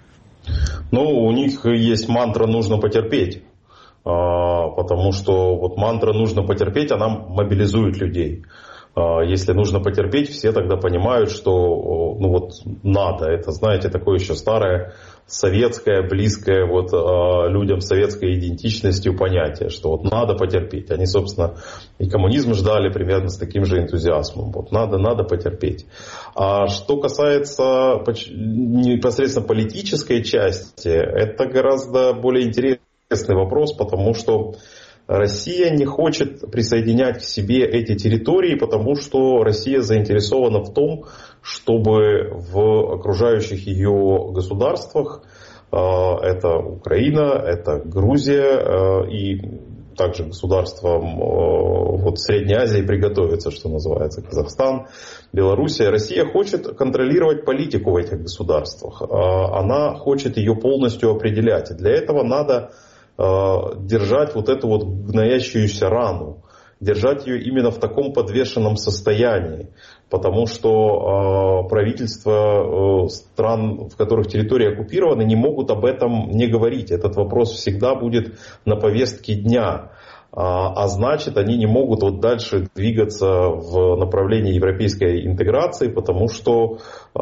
Ну, у них есть мантра «нужно потерпеть», потому что вот мантра «нужно потерпеть», она мобилизует людей. Если нужно потерпеть, все тогда понимают, что ну вот надо. Это, знаете, такое еще старое, советское, близкое вот людям советской идентичностью понятие, что вот надо потерпеть. Они, собственно, и коммунизм ждали примерно с таким же энтузиазмом. Вот надо, надо потерпеть. А что касается непосредственно политической части, это гораздо более интересный вопрос, потому что Россия не хочет присоединять к себе эти территории, потому что Россия заинтересована в том, чтобы в окружающих ее государствах, это Украина, это Грузия и также государствам вот, Средней Азии приготовиться, что называется, Казахстан, Белоруссия. Россия хочет контролировать политику в этих государствах. Она хочет ее полностью определять. И для этого надо держать вот эту вот гноящуюся рану, держать ее именно в таком подвешенном состоянии, потому что э, правительства э, стран, в которых территории оккупированы, не могут об этом не говорить. Этот вопрос всегда будет на повестке дня. А, а значит, они не могут вот дальше двигаться в направлении европейской интеграции, потому что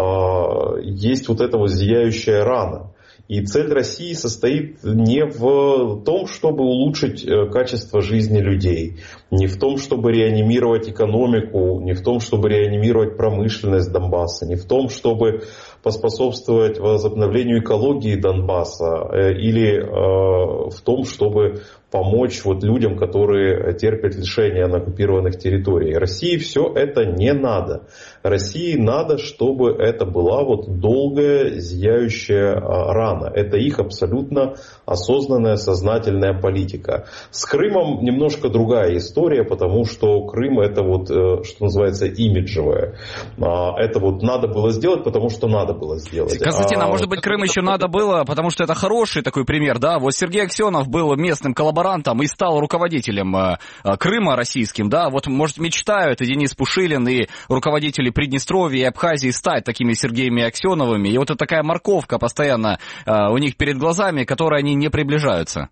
э, есть вот эта вот зияющая рана. И цель России состоит не в том, чтобы улучшить качество жизни людей, не в том, чтобы реанимировать экономику, не в том, чтобы реанимировать промышленность Донбасса, не в том, чтобы поспособствовать возобновлению экологии Донбасса или э, в том, чтобы помочь вот людям, которые терпят лишения на оккупированных территориях. России все это не надо. России надо, чтобы это была вот долгая зияющая рана. Это их абсолютно осознанная, сознательная политика. С Крымом немножко другая история, потому что Крым это вот, что называется, имиджевое. Это вот надо было сделать, потому что надо было сделать. Константин, а, а может быть, Крым еще надо было, потому что это хороший такой пример, да? Вот Сергей Аксенов был местным коллаборантом и стал руководителем э, Крыма российским, да? Вот, может, мечтают и Денис Пушилин, и руководители Приднестровья и Абхазии стать такими Сергеями Аксеновыми. И вот это такая морковка постоянно э, у них перед глазами, к которой они не приближаются.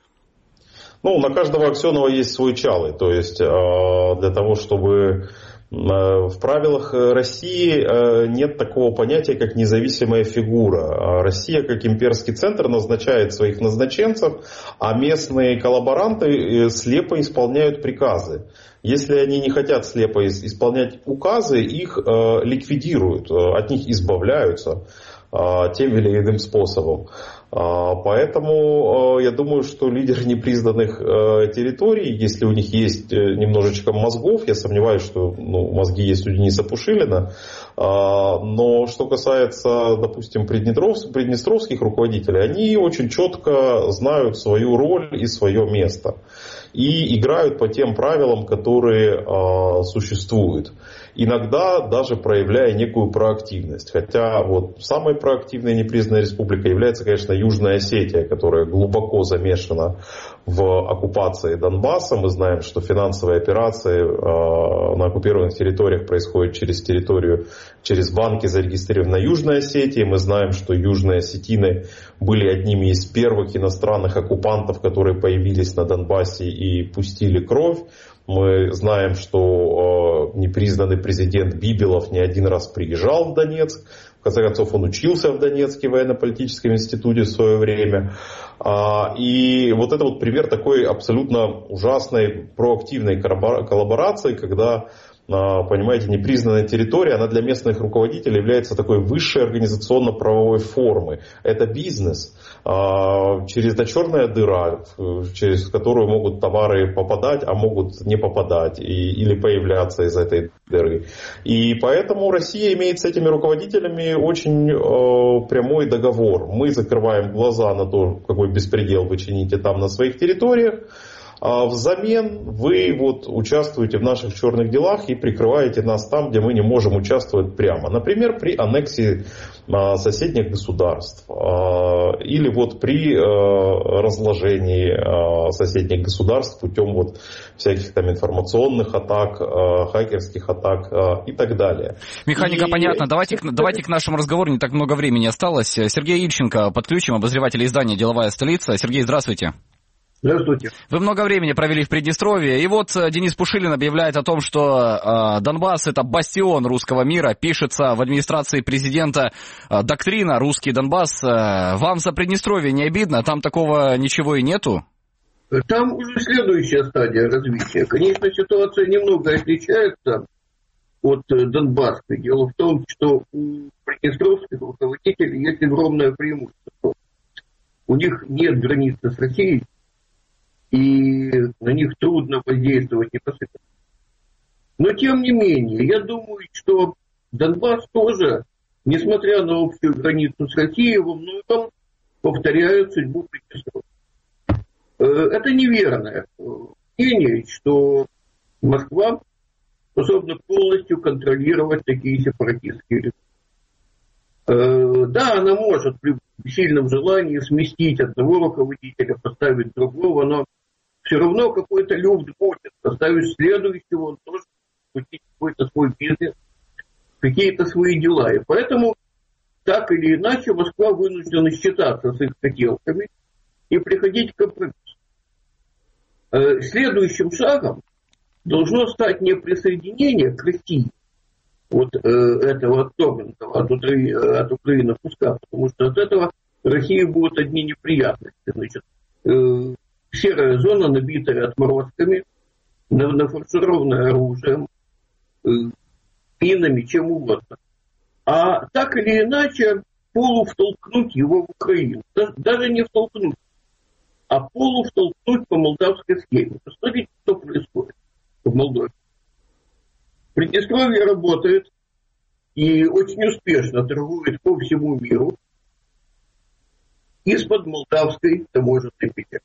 Ну, на каждого Аксенова есть свой чалый. То есть, э, для того, чтобы... В правилах России нет такого понятия, как независимая фигура. Россия, как имперский центр, назначает своих назначенцев, а местные коллаборанты слепо исполняют приказы. Если они не хотят слепо исполнять указы, их ликвидируют, от них избавляются тем или иным способом. Поэтому я думаю, что лидеры непризнанных территорий, если у них есть немножечко мозгов, я сомневаюсь, что ну, мозги есть у Дениса Пушилина, но что касается, допустим, приднестровских руководителей, они очень четко знают свою роль и свое место и играют по тем правилам, которые существуют. Иногда даже проявляя некую проактивность. Хотя вот самой проактивной непризнанной республикой является, конечно, Южная Осетия, которая глубоко замешана в оккупации Донбасса. Мы знаем, что финансовые операции на оккупированных территориях происходят через территорию, через банки, зарегистрированные на Южной Осетии. Мы знаем, что южные осетины были одними из первых иностранных оккупантов, которые появились на Донбассе и пустили кровь. Мы знаем, что э, непризнанный президент Бибелов не один раз приезжал в Донецк. В конце концов, он учился в Донецком военно-политическом институте в свое время. А, и вот это вот пример такой абсолютно ужасной проактивной коллаборации, когда, понимаете, непризнанная территория, она для местных руководителей является такой высшей организационно-правовой формой. Это бизнес. Через это черная дыра, через которую могут товары попадать, а могут не попадать и, или появляться из этой дыры. И поэтому Россия имеет с этими руководителями очень э, прямой договор. Мы закрываем глаза на то, какой беспредел вы чините там на своих территориях. А взамен вы вот участвуете в наших черных делах и прикрываете нас там, где мы не можем участвовать прямо. Например, при аннексии а, соседних государств. А, или вот при а, разложении а, соседних государств путем вот всяких там информационных атак, а, хакерских атак а, и так далее. Механика и... понятна. Давайте, давайте к нашему разговору, не так много времени осталось. Сергей Ильченко подключим, обозреватель издания «Деловая столица». Сергей, здравствуйте. Здравствуйте. Вы много времени провели в Приднестровье, и вот Денис Пушилин объявляет о том, что э, Донбасс — это бастион русского мира, пишется в администрации президента э, доктрина «Русский Донбасс». Э, вам за Приднестровье не обидно? Там такого ничего и нету? Там уже следующая стадия развития. Конечно, ситуация немного отличается от донбасской. Дело в том, что у приднестровских руководителей есть огромное преимущество. У них нет границы с Россией, и на них трудно воздействовать непосредственно. Но тем не менее, я думаю, что Донбасс тоже, несмотря на общую границу с Россией, во многом повторяет судьбу Приднестровья. Это неверное мнение, что Москва способна полностью контролировать такие сепаратистские режимы. Да, она может при сильном желании сместить одного руководителя, поставить другого, но все равно какой-то люфт будет. Поставишь следующего, он тоже будет какой-то свой бизнес, какие-то свои дела. И поэтому, так или иначе, Москва вынуждена считаться с их хотелками и приходить к компромиссу. Следующим шагом должно стать не присоединение к России, вот э, этого отторгнутого от, от Украины куска, потому что от этого России будут одни неприятности. Значит, э, серая зона, набитая отморозками, нафаршированная оружием, э, минами, чем угодно. А так или иначе полувтолкнуть его в Украину. Даже, даже не втолкнуть, а полувтолкнуть по молдавской схеме. Посмотрите, что происходит в Молдове. Приднестровье работает и очень успешно торгует по всему миру из-под молдавской таможенной печати.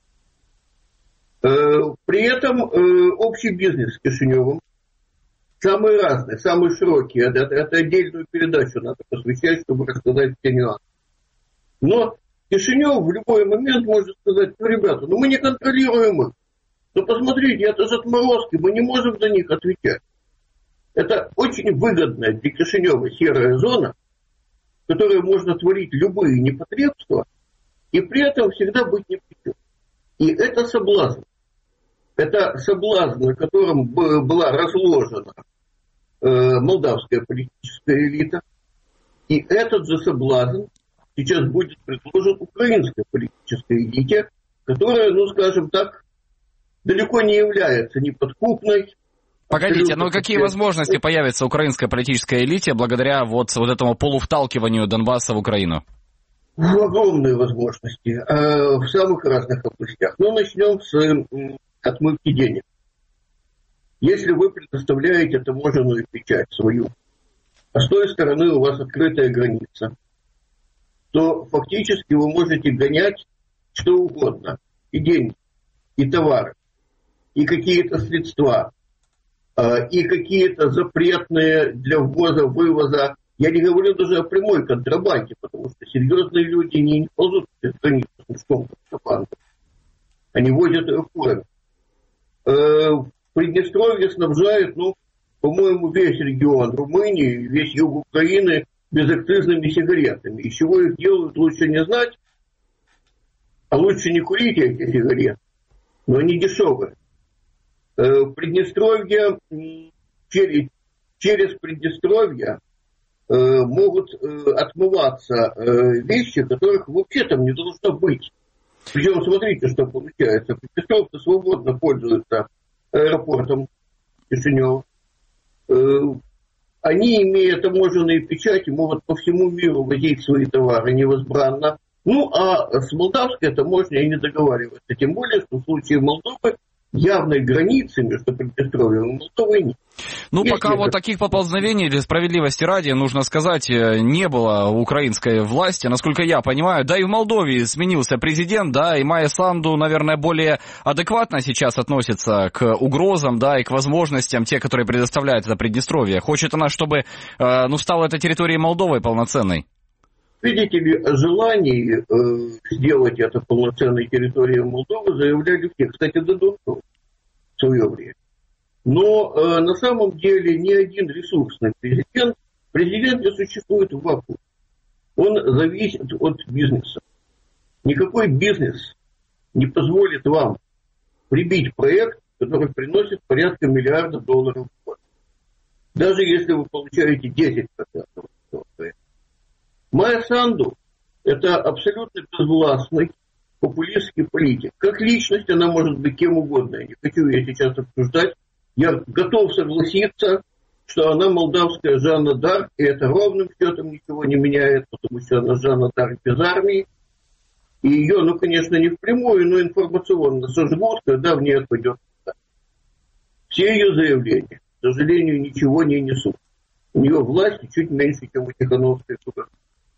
При этом общий бизнес с Кишиневым самый разный, самый широкий. Это, это отдельную передачу надо посвящать, чтобы рассказать все нюансы. Но Кишинев в любой момент может сказать: ну, ребята, ну мы не контролируем их. Ну посмотрите, это же отморозки, мы не можем за них отвечать. Это очень выгодная для Кишинева серая зона, в которой можно творить любые непотребства и при этом всегда быть ни при чем. И это соблазн. Это соблазн, на котором была разложена э, молдавская политическая элита. И этот же соблазн сейчас будет предложен украинской политической элите, которая, ну скажем так, далеко не является неподкупной. Погодите, но какие возможности появятся украинской политической элите благодаря вот, вот этому полувталкиванию Донбасса в Украину? Огромные возможности э, в самых разных областях. Но начнем с э, отмывки денег. Если вы предоставляете таможенную печать свою, а с той стороны у вас открытая граница, то фактически вы можете гонять что угодно. И деньги, и товары, и какие-то средства, и какие-то запретные для ввоза, вывоза Я не говорю даже о прямой контрабанде, потому что серьезные люди не, не ползут через границу с мешком контрабанды. Они возят ее фурами. В Приднестровье снабжают, ну, по-моему, весь регион Румынии, весь юг Украины безакцизными сигаретами. Из чего их делают, лучше не знать, а лучше не курить эти сигареты, но они дешевые. В Приднестровье через, через Приднестровье могут отмываться вещи, которых вообще там не должно быть. Причем смотрите, что получается. Приднестровцы свободно пользуются аэропортом Кишинева. Они, имея таможенные печати, могут по всему миру возить свои товары невозбранно. Ну, а с молдавской таможней не договариваются. Тем более, что в случае Молдовы явной границы между Приднестровьем и Молдовой нет. Ну, Есть пока это... вот таких поползновений, для справедливости ради, нужно сказать, не было у украинской власти, насколько я понимаю. Да и в Молдове сменился президент, да, и Майя Санду, наверное, более адекватно сейчас относится к угрозам, да, и к возможностям, те, которые предоставляет это Приднестровье. Хочет она, чтобы, ну, стала эта территория Молдовой полноценной. Видите ли, о желании э, сделать это полноценной территорией Молдовы заявляли все. Кстати, Додонцов в свое время. Но э, на самом деле ни один ресурсный президент, президент не существует в вакууме. Он зависит от бизнеса. Никакой бизнес не позволит вам прибить проект, который приносит порядка миллиарда долларов в год. Даже если вы получаете десять процентов этого проекта. Майя Санду – это абсолютно безвластный популистский политик. Как личность она может быть кем угодно. Я не хочу ее сейчас обсуждать. Я готов согласиться, что она молдавская Жанна д'Арк, и это ровным счетом ничего не меняет, потому что она Жанна д'Арк без армии. И ее, ну, конечно, не впрямую, но информационно сожгут, когда в ней отпадет. Все ее заявления, к сожалению, ничего не несут. У нее власти чуть меньше, чем у Тихановской губернии.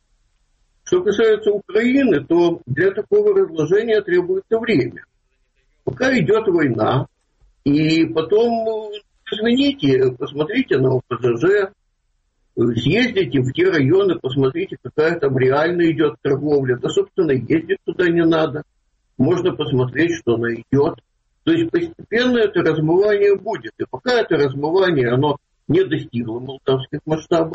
Что касается Украины, то для такого разложения требуется время. Пока идет война, и потом, извините, посмотрите на ОПЗЖ, съездите в те районы, посмотрите, какая там реально идет торговля. Да, собственно, ездить туда не надо. Можно посмотреть, что она идет. То есть постепенно это размывание будет. И пока это размывание, оно не достигло молдавских масштабов.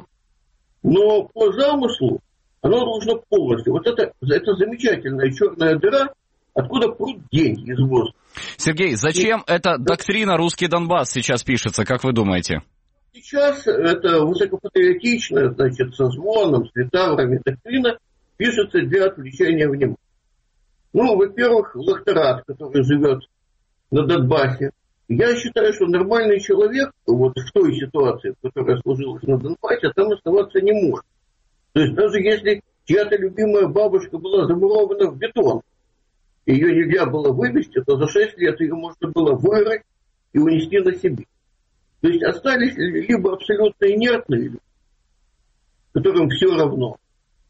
Но по замыслу оно должно полностью. Вот это, это замечательная черная дыра, откуда прут деньги из воздуха. Сергей, зачем и... эта доктрина «Русский Донбасс» сейчас пишется, как вы думаете? Сейчас это высокопатриотичная, значит, со звоном, с литаврами доктрина пишется для отвлечения внимания. Ну, во-первых, Лахтарат, который живет на Донбассе. Я считаю, что нормальный человек вот в той ситуации, которая сложилась на Донбассе, там оставаться не может. То есть даже если чья-то любимая бабушка была замурована в бетон, ее нельзя было вывести, то за шесть лет ее можно было вырыть и унести на себе. То есть остались либо абсолютно инертные люди, которым все равно,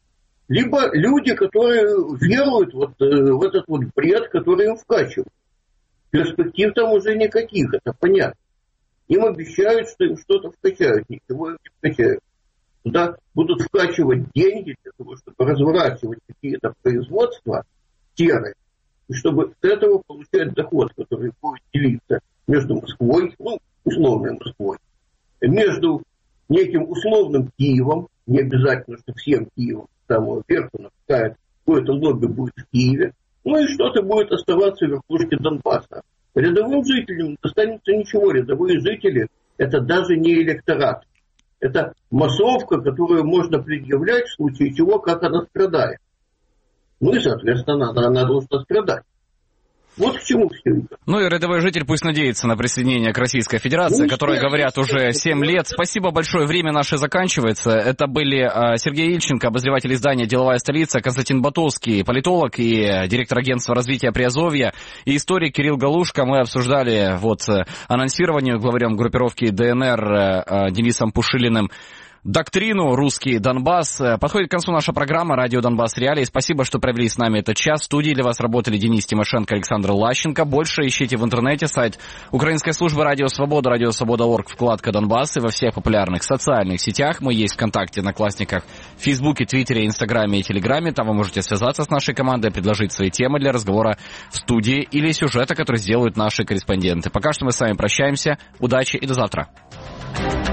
либо люди, которые веруют вот в этот вот бред, который им вкачивают. Перспектив там уже никаких, это понятно. Им обещают, что им что-то вкачают, ничего им не вкачают. Туда будут вкачивать деньги для того, чтобы разворачивать какие-то производства серые, и чтобы с этого получать доход, который будет делиться между Москвой, ну, условной Москвой, между неким условным Киевом, не обязательно, что всем Киевом, с самого верха, но какое-то лобби будет в Киеве, ну и что-то будет оставаться в верхушке Донбасса. Рядовым жителям не достанется ничего. Рядовые жители – это даже не электорат. Это массовка, которую можно предъявлять в случае чего, как она страдает. Ну и, соответственно, она, она должна страдать. Вот к чему все это. Ну и рядовой житель пусть надеется на присоединение к Российской Федерации, ну, которой говорят уже семь лет. Спасибо большое, время наше заканчивается. Это были Сергей Ильченко, обозреватель издания «Деловая столица», Константин Батовский, политолог и директор агентства развития Приазовья, и историк Кирилл Галушко. Мы обсуждали вот анонсирование главарем группировки ДНР Денисом Пушилиным доктрину «Русский Донбасс». Подходит к концу наша программа «Радио Донбасс Реалии». Спасибо, что провели с нами этот час. В студии для вас работали Денис Тимошенко, Александр Лащенко. Больше ищите в интернете сайт Украинской службы «Радио Свобода», радио свобода точка орг, вкладка «Донбасс», и во всех популярных социальных сетях. Мы есть ВКонтакте, Одноклассниках, в Фейсбуке, Твиттере, Инстаграме и Телеграме. Там вы можете связаться с нашей командой, предложить свои темы для разговора в студии или сюжета, который сделают наши корреспонденты. Пока что мы с вами прощаемся. Удачи и до завтра.